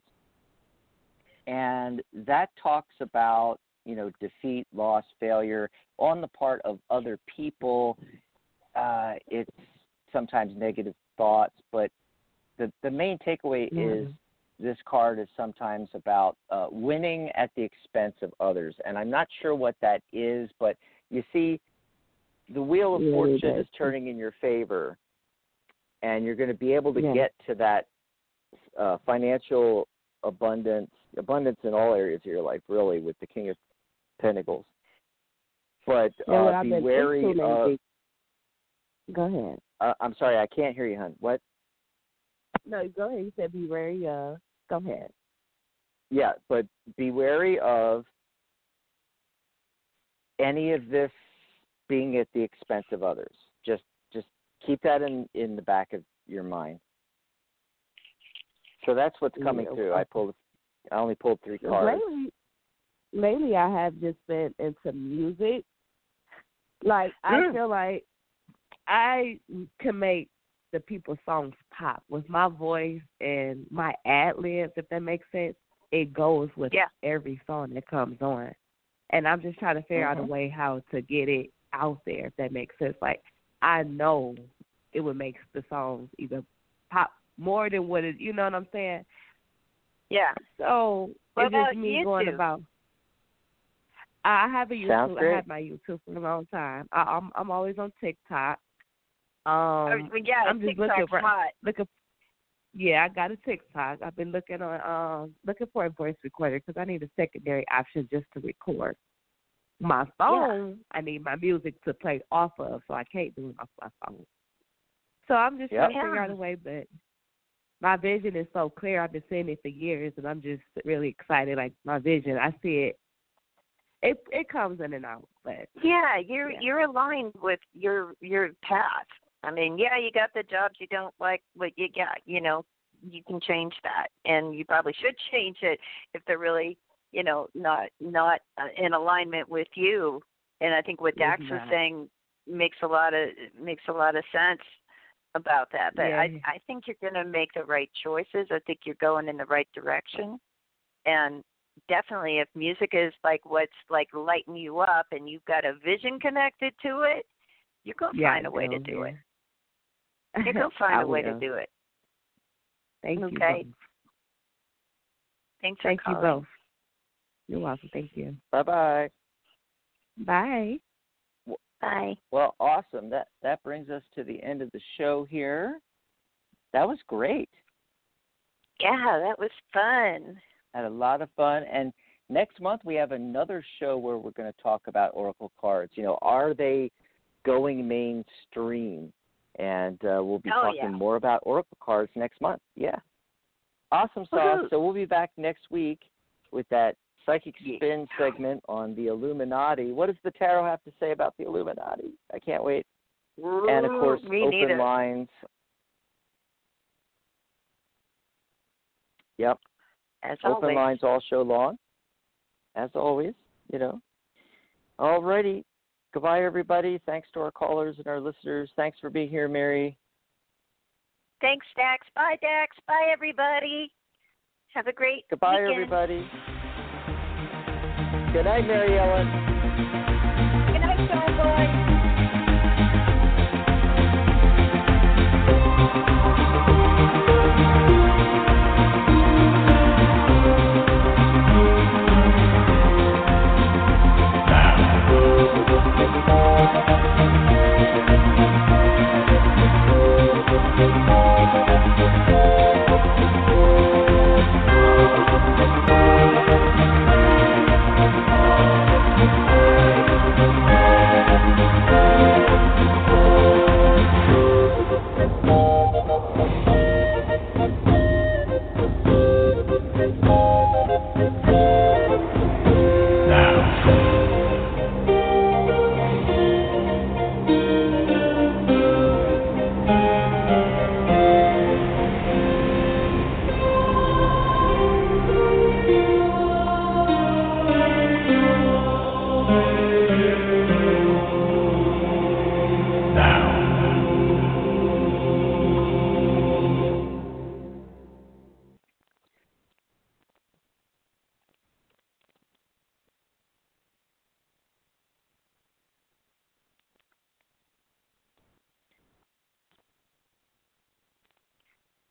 and that talks about, you know, defeat, loss, failure on the part of other people. Uh, it's sometimes negative thoughts, but the the main takeaway Yeah. is this card is sometimes about uh, winning at the expense of others, and I'm not sure what that is, but you see, the Wheel of Yeah, it Fortune does. is turning in your favor, and you're going to be able to Yeah. get to that uh, financial abundance, abundance in all areas of your life, really, with the King of Pentacles. But Yeah, what uh, I've be been wary into of. lately- Go ahead. Uh, I'm sorry, I can't hear you, hon. What? No, go ahead. You said be very, uh, go ahead. Yeah, but be wary of any of this being at the expense of others. Just just keep that in, in the back of your mind. So that's what's coming Yeah, through. I pulled I only pulled three cards. Lately, lately I have just been into music. Like, I Mm. feel like I can make the people's songs pop with my voice and my ad libs, if that makes sense. It goes with Yeah. every song that comes on. And I'm just trying to figure out a Mhm. way how to get it out there, if that makes sense. Like, I know it would make the songs either pop more than what it, you know what I'm saying? yeah. So What it's just about me going YouTube? about. I have a Sounds YouTube. I great. have my YouTube for a long time. I, I'm I'm always on TikTok. Um, Or- well, yeah, I'm just TikTok's looking for hot. looking. Yeah, I got a TikTok. I've been looking on um looking for a voice recorder because I need a secondary option just to record. My phone, I need my music to play off of, so I can't do it off my phone. So I'm just Yep. trying to figure out Yeah. a way, but my vision is so clear. I've been seeing it for years, and I'm just really excited. Like, my vision, I see it. It it comes in and out, but Yeah, you're Yeah. you're aligned with your your path. I mean, yeah, you got the jobs you don't like, but you got, you know, you can change that, and you probably should change it if they're really, you know, not not uh, in alignment with you. And I think what It's Dax was not. saying makes a lot of makes a lot of sense about that. But I Yeah. I think you're going to make the right choices. I think you're going in the right direction, and definitely if music is like what's like lighting you up and you've got a vision connected to it, you're going to yeah, find a way to go, do yeah. it. You're going to find I a way to will. do it. Thank you Okay. both. Thanks for Thank you calling. both. You're welcome. Thank you. Bye-bye. Bye. Bye. Well, awesome. That that brings us to the end of the show here. That was great. Yeah, that was fun. Had a lot of fun. And next month we have another show where we're going to talk about Oracle cards. You know, are they going mainstream? And uh, we'll be Oh, talking yeah. more about Oracle cards next month. Yeah. Awesome sauce. Woohoo. So we'll be back next week with that Psychic Spin segment on the Illuminati. What does the tarot have to say about the Illuminati? I can't wait. Ooh, and, of course, open neither. lines. Yep. As open always. lines all show long, as always, you know. All righty. Goodbye, everybody. Thanks to our callers and our listeners. Thanks for being here, Mary. Thanks, Dax. Bye, Dax. Bye, everybody. Have a great Goodbye, weekend. everybody. Good night, Mary Ellen. Good night, John Boy.